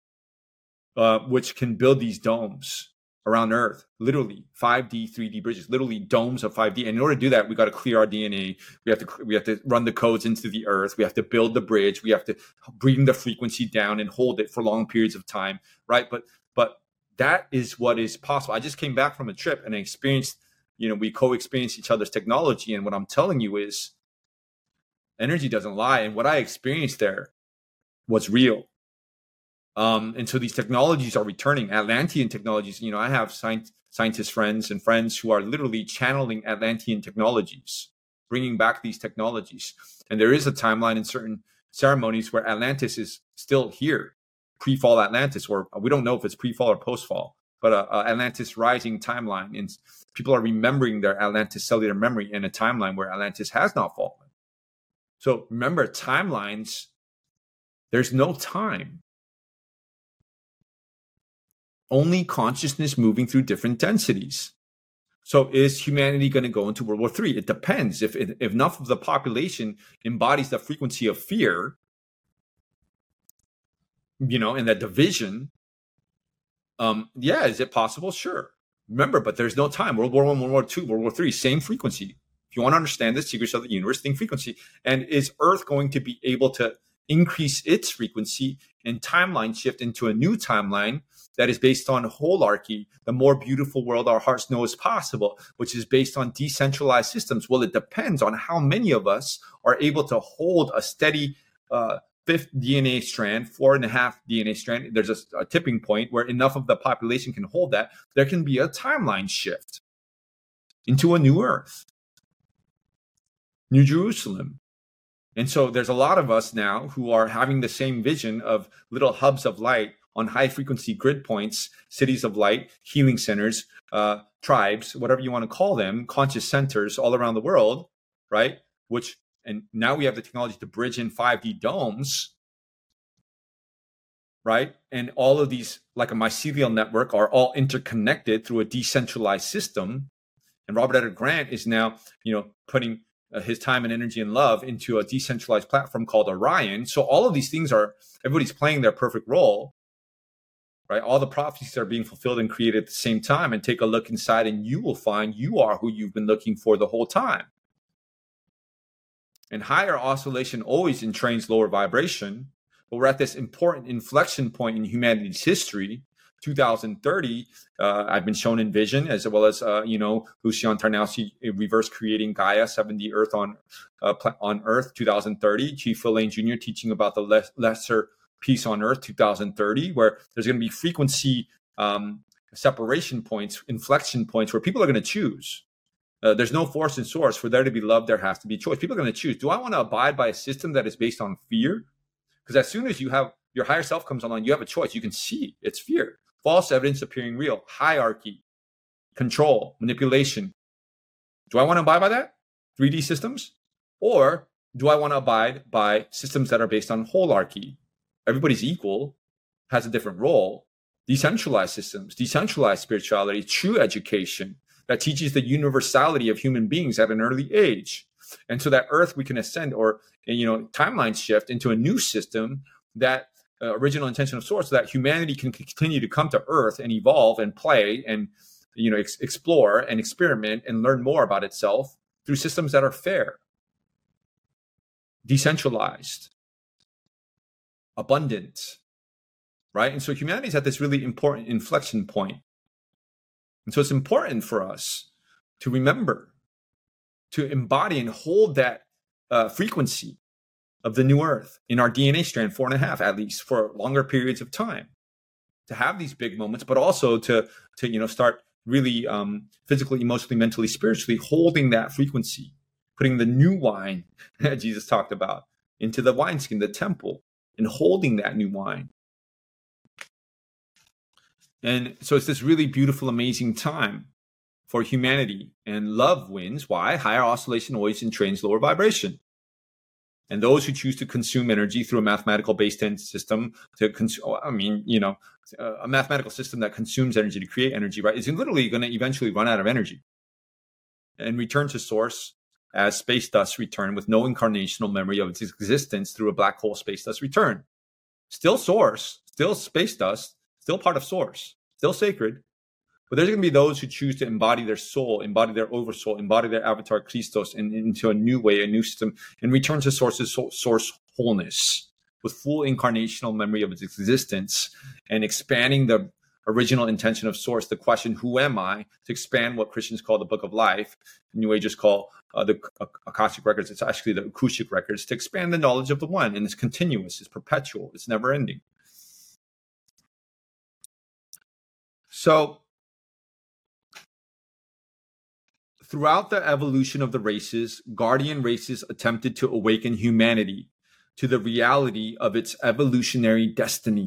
uh, which can build these domes around Earth, literally five D, three D bridges, literally domes of five D. And in order to do that, we got to clear our D N A. We have to we have to run the codes into the Earth. We have to build the bridge. We have to bring the frequency down and hold it for long periods of time, right? But but that is what is possible. I just came back from a trip and I experienced, you know, we co-experienced each other's technology. And what I'm telling you is energy doesn't lie. And what I experienced there was real. Um, and so these technologies are returning. Atlantean technologies, you know, I have science, scientist friends and friends who are literally channeling Atlantean technologies, bringing back these technologies. And there is a timeline in certain ceremonies where Atlantis is still here, pre-fall Atlantis, or we don't know if it's pre-fall or post-fall, but a, a Atlantis rising timeline. And people are remembering their Atlantis cellular memory in a timeline where Atlantis has not fallen. So remember, timelines, there's no time. Only consciousness moving through different densities. So is humanity going to go into World War Three? It depends. If, if enough of the population embodies the frequency of fear, you know, and that division, um, yeah, is it possible? Sure. Remember, but there's no time. World War One, World War Two, World War Three, same frequency. If you want to understand the secrets of the universe, think frequency. And is Earth going to be able to increase its frequency and timeline shift into a new timeline that is based on holarchy, the more beautiful world our hearts know is possible, which is based on decentralized systems? Well, it depends on how many of us are able to hold a steady uh, fifth D N A strand, four and a half D N A strand. There's a, a tipping point where enough of the population can hold that. There can be a timeline shift into a new Earth, New Jerusalem. And so there's a lot of us now who are having the same vision of little hubs of light on high frequency grid points, cities of light, healing centers, uh, tribes, whatever you want to call them, conscious centers all around the world, right? Which, and now we have the technology to bridge in five D domes, right? And all of these, like a mycelial network, are all interconnected through a decentralized system. And Robert Edgar Grant is now, you know, putting Uh, his time and energy and love into a decentralized platform called Orion. So all of these things are, everybody's playing their perfect role, right? All the prophecies are being fulfilled and created at the same time. And take a look inside and you will find you are who you've been looking for the whole time. And higher oscillation always entrains lower vibration. But we're at this important inflection point in humanity's history. two thousand thirty, uh, I've been shown in vision, as well as, uh, you know, Lucian Tarnowski reverse creating Gaia, seven D Earth on uh, on Earth, two thousand thirty. Chief Phil Lane Junior teaching about the les- lesser peace on Earth, two thousand thirty, where there's going to be frequency um, separation points, inflection points, where people are going to choose. Uh, there's no force in source. For there to be love, there has to be choice. People are going to choose. Do I want to abide by a system that is based on fear? Because as soon as you have your higher self comes online, you have a choice. You can see it's fear. False evidence appearing real. Hierarchy, control, manipulation. Do I want to abide by that? three D systems? Or do I want to abide by systems that are based on holarchy? Everybody's equal, has a different role. Decentralized systems, decentralized spirituality, true education that teaches the universality of human beings at an early age. And so that Earth, we can ascend or, you know, timeline shift into a new system that uh, original intention of source, so that humanity can continue to come to Earth and evolve and play and, you know, ex- explore and experiment and learn more about itself through systems that are fair, decentralized, abundant, right? And so humanity's at this really important inflection point. And so it's important for us to remember, to embody and hold that uh, frequency of the new Earth in our D N A strand, four and a half at least, for longer periods of time, to have these big moments, but also to, to you know, start really um, physically, emotionally, mentally, spiritually holding that frequency, putting the new wine that Jesus talked about into the wineskin, the temple, and holding that new wine. And so it's this really beautiful, amazing time for humanity. And love wins. Why? Higher oscillation always entrains lower vibration. And those who choose to consume energy through a mathematical base-ten system, to consume, I mean, you know, a mathematical system that consumes energy to create energy, right, is literally going to eventually run out of energy and return to source as space dust return with no incarnational memory of its existence through a black hole space dust return. Still source, still space dust, still part of source, still sacred. But there's going to be those who choose to embody their soul, embody their oversoul, embody their avatar Christos in, into a new way, a new system, and return to source's source wholeness with full incarnational memory of its existence and expanding the original intention of source, the question, who am I, to expand what Christians call the book of life, New Agers call uh, the Akashic records. It's actually the Akashic records, to expand the knowledge of the one. And it's continuous, it's perpetual, it's never ending. So, throughout the evolution of the races, guardian races attempted to awaken humanity to the reality of its evolutionary destiny.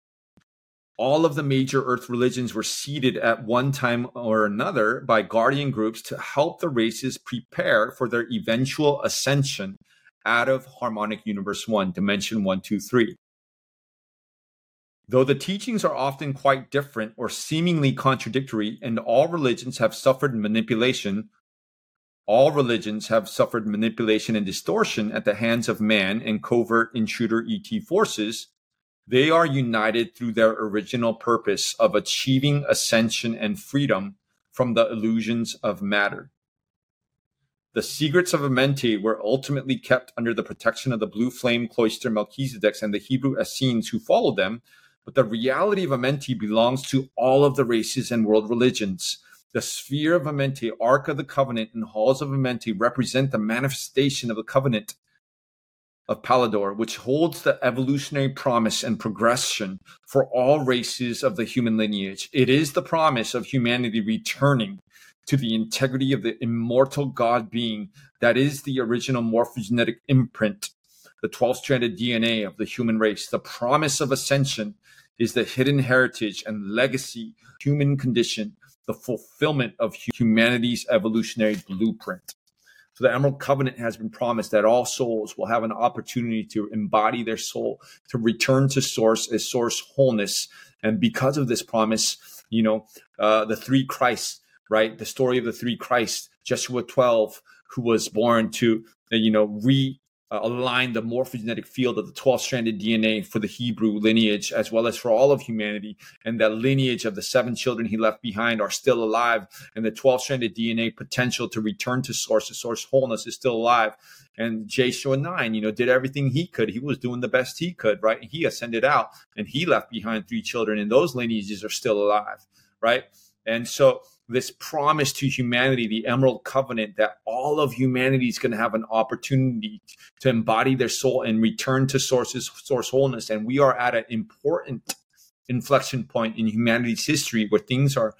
All of the major Earth religions were seeded at one time or another by guardian groups to help the races prepare for their eventual ascension out of harmonic universe one, dimension one, two, three. Though the teachings are often quite different or seemingly contradictory, and all religions have suffered manipulation, all religions have suffered manipulation and distortion at the hands of man and covert intruder E T forces, they are united through their original purpose of achieving ascension and freedom from the illusions of matter. The secrets of Amenti were ultimately kept under the protection of the Blue Flame Cloister Melchizedeks and the Hebrew Essenes who followed them, but the reality of Amenti belongs to all of the races and world religions. The sphere of Amenti, Ark of the Covenant, and halls of Amenti represent the manifestation of the covenant of Palador, which holds the evolutionary promise and progression for all races of the human lineage. It is the promise of humanity returning to the integrity of the immortal God being that is the original morphogenetic imprint, the twelve-stranded D N A of the human race. The promise of ascension is the hidden heritage and legacy, human condition, the fulfillment of humanity's evolutionary blueprint. So the Emerald Covenant has been promised that all souls will have an opportunity to embody their soul, to return to source as source wholeness. And because of this promise, you know, uh, the three Christs, right? The story of the three Christs, Joshua twelve, who was born to, uh, you know, re Uh, align the morphogenetic field of the twelve-stranded D N A for the Hebrew lineage, as well as for all of humanity. And that lineage of the seven children he left behind are still alive. And the twelve-stranded D N A potential to return to source, to source wholeness, is still alive. And Joshua nine, you know, did everything he could. He was doing the best he could, right? He ascended out and he left behind three children, and those lineages are still alive, right? And so this promise to humanity, the Emerald Covenant, that all of humanity is going to have an opportunity to embody their soul and return to source's source wholeness. And we are at an important inflection point in humanity's history where things are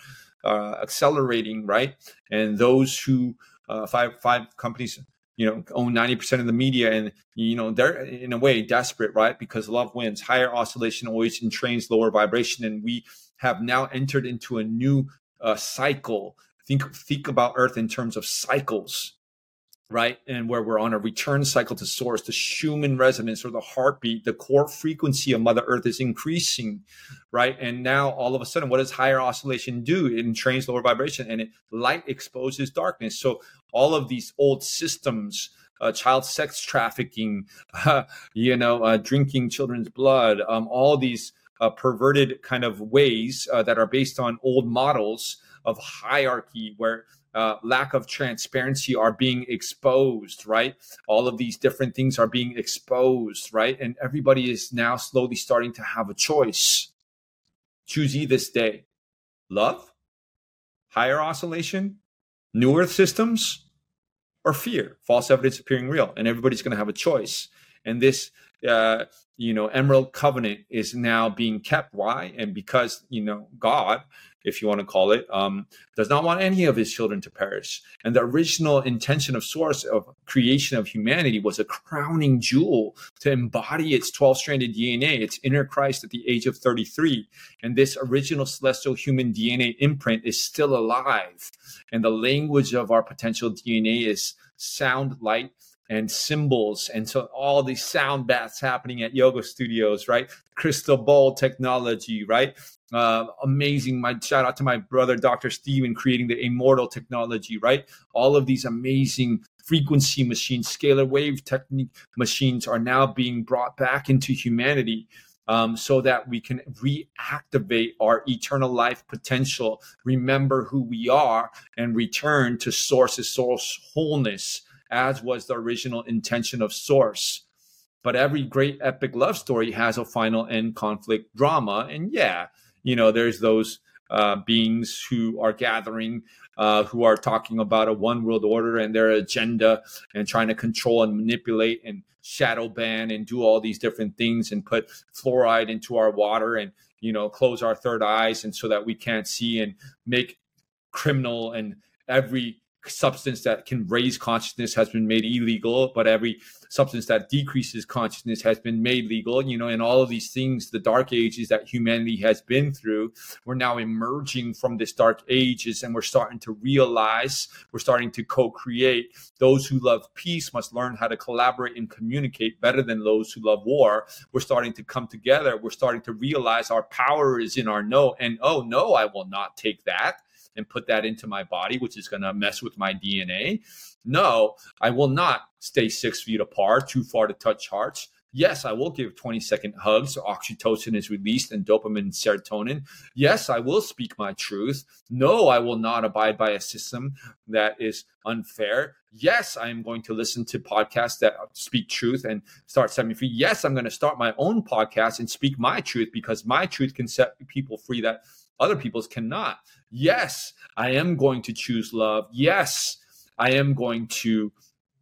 uh, accelerating, right? And those who uh, five five companies, you know, own ninety percent of the media, and you know they're in a way desperate, right? Because love wins. Higher oscillation always entrains lower vibration, and we have now entered into a new uh, cycle. Think think about Earth in terms of cycles, right? And where we're on a return cycle to source, the Schumann resonance or the heartbeat, the core frequency of Mother Earth is increasing, right? And now all of a sudden, what does higher oscillation do? It entrains lower vibration, and it light exposes darkness. So all of these old systems, uh, child sex trafficking, uh, you know, uh, drinking children's blood, um, all these uh, perverted kind of ways uh, that are based on old models of hierarchy, where uh, lack of transparency are being exposed, right? All of these different things are being exposed, right? And everybody is now slowly starting to have a choice. Choose ye this day: love, higher oscillation, new earth systems, or fear, false evidence appearing real. And everybody's going to have a choice. And this, uh, you know, Emerald Covenant is now being kept. Why? And because, you know, God, if you want to call it, um, does not want any of his children to perish. And the original intention of Source of creation of humanity was a crowning jewel to embody its twelve-stranded D N A, its inner Christ at the age of thirty-three. And this original celestial human D N A imprint is still alive. And the language of our potential D N A is sound, light, and symbols. And so all these sound baths happening at yoga studios, right? Crystal ball technology, right? Uh, amazing. My shout out to my brother, Doctor Steven, creating the immortal technology, right? All of these amazing frequency machines, scalar wave technique machines are now being brought back into humanity. Um, so that we can reactivate our eternal life potential, remember who we are, and return to Source's source wholeness, as was the original intention of Source. But every great epic love story has a final end conflict drama. And yeah, you know, there's those uh, beings who are gathering, uh, who are talking about a one world order and their agenda, and trying to control and manipulate and shadow ban and do all these different things, and put fluoride into our water, and, you know, close our third eyes, and so that we can't see, and make criminal, and every substance that can raise consciousness has been made illegal, but every substance that decreases consciousness has been made legal, you know, and all of these things, the dark ages that humanity has been through, we're now emerging from this dark ages, and we're starting to realize, we're starting to co-create. Those who love peace must learn how to collaborate and communicate better than those who love war. We're starting to come together. We're starting to realize our power is in our no, and oh no, I will not take that and put that into my body, which is going to mess with my D N A. No, I will not stay six feet apart, too far to touch hearts. Yes, I will give twenty second hugs. Oxytocin is released, and dopamine and serotonin. Yes, I will speak my truth. No, I will not abide by a system that is unfair. Yes, I am going to listen to podcasts that speak truth and start setting me free. Yes, I'm going to start my own podcast and speak my truth, because my truth can set people free that other people's cannot. Yes, I am going to choose love. Yes, I am going to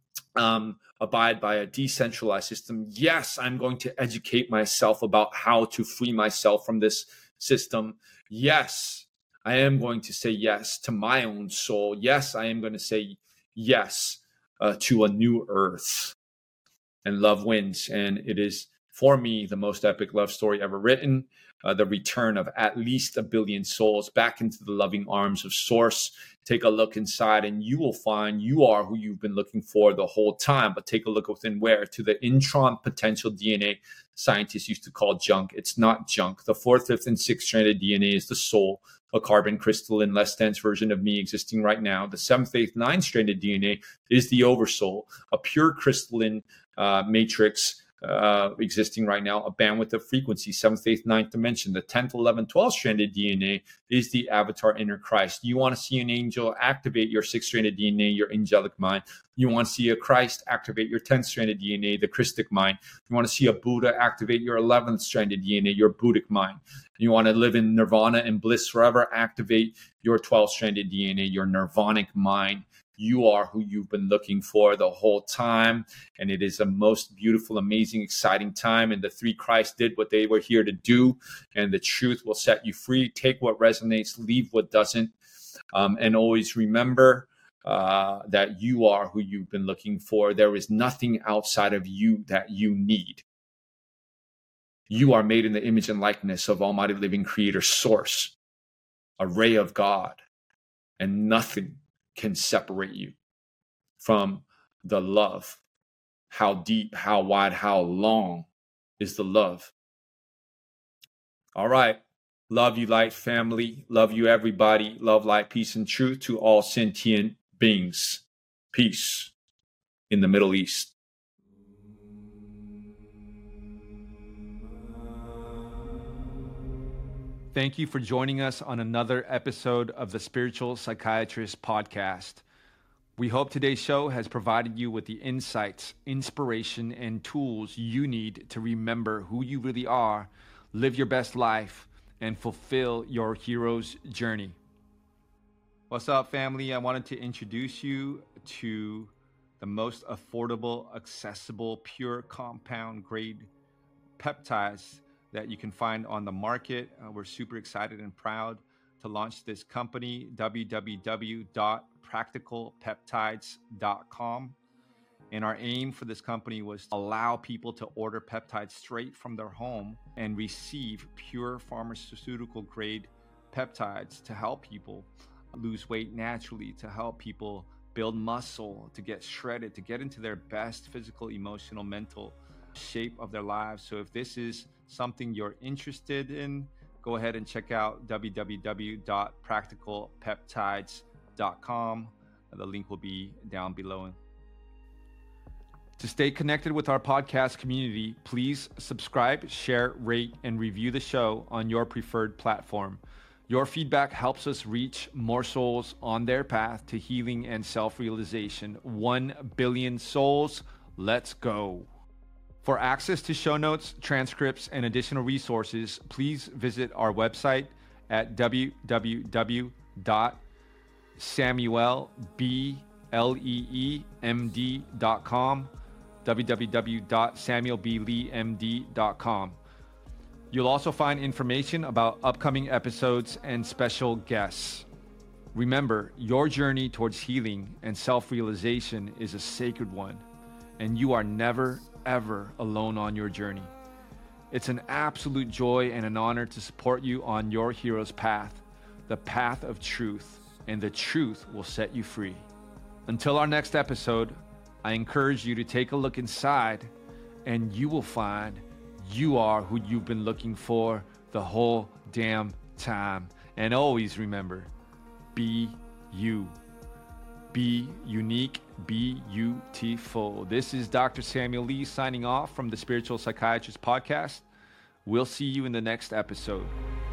um, abide by a decentralized system. Yes, I'm going to educate myself about how to free myself from this system. Yes, I am going to say yes to my own soul. Yes, I am going to say yes uh, to a new earth. And love wins. And it is, for me, the most epic love story ever written. Uh, the return of at least a billion souls back into the loving arms of Source. Take a look inside, and you will find you are who you've been looking for the whole time. But take a look within where? To the intron potential D N A scientists used to call junk. It's not junk. The fourth, fifth, and sixth stranded D N A is the soul, a carbon crystalline, less dense version of me existing right now. The seventh, eighth, ninth stranded D N A is the oversoul, a pure crystalline uh, matrix Uh, existing right now, a bandwidth of frequency, seventh, eighth, ninth dimension. The tenth, eleventh, twelfth stranded D N A is the avatar inner Christ. You want to see an angel, activate your sixth stranded D N A, your angelic mind. You want to see a Christ, activate your tenth stranded D N A, the Christic mind. You want to see a Buddha, activate your eleventh stranded D N A, your Buddhic mind. You want to live in nirvana and bliss forever, activate your twelfth stranded D N A, your nirvanic mind. You are who you've been looking for the whole time. And it is a most beautiful, amazing, exciting time. And the three Christs did what they were here to do. And the truth will set you free. Take what resonates, leave what doesn't. Um, and always remember uh, that you are who you've been looking for. There is nothing outside of you that you need. You are made in the image and likeness of Almighty Living Creator Source, a ray of God, and nothing can separate you from the love. How deep, how wide, how long is the love? All right. Love you, light family. Love you, everybody. Love, light, peace, and truth to all sentient beings. Peace in the Middle East. Thank you for joining us on another episode of the Spiritual Psychiatrist Podcast. We hope today's show has provided you with the insights, inspiration, and tools you need to remember who you really are, live your best life, and fulfill your hero's journey. What's up, family? I wanted to introduce you to the most affordable, accessible, pure compound grade peptides that you can find on the market. Uh, we're super excited and proud to launch this company, w w w dot practical peptides dot com. And our aim for this company was to allow people to order peptides straight from their home and receive pure pharmaceutical grade peptides to help people lose weight naturally, to help people build muscle, to get shredded, to get into their best physical, emotional, mental shape of their lives. So if this is something you're interested in, go ahead and check out w w w dot practical peptides dot com. The link will be down below. To stay connected with our podcast community, please subscribe, share, rate, and review the show on your preferred platform. Your feedback helps us reach more souls on their path to healing and self-realization. One billion souls. Let's go. For access to show notes, transcripts, and additional resources, please visit our website at w w w dot samuel lee m d dot com, w w w dot samuel b lee m d dot com. You'll also find information about upcoming episodes and special guests. Remember, your journey towards healing and self-realization is a sacred one, and you are never, ever alone on your journey. It's an absolute joy and an honor to support you on your hero's path, the path of truth, and the truth will set you free. Until our next episode, I encourage you to take a look inside, and you will find you are who you've been looking for the whole damn time. And always remember, be you. Be unique, be beautiful. This is Doctor Samuel Lee signing off from the Spiritual Psychiatrist Podcast. We'll see you in the next episode.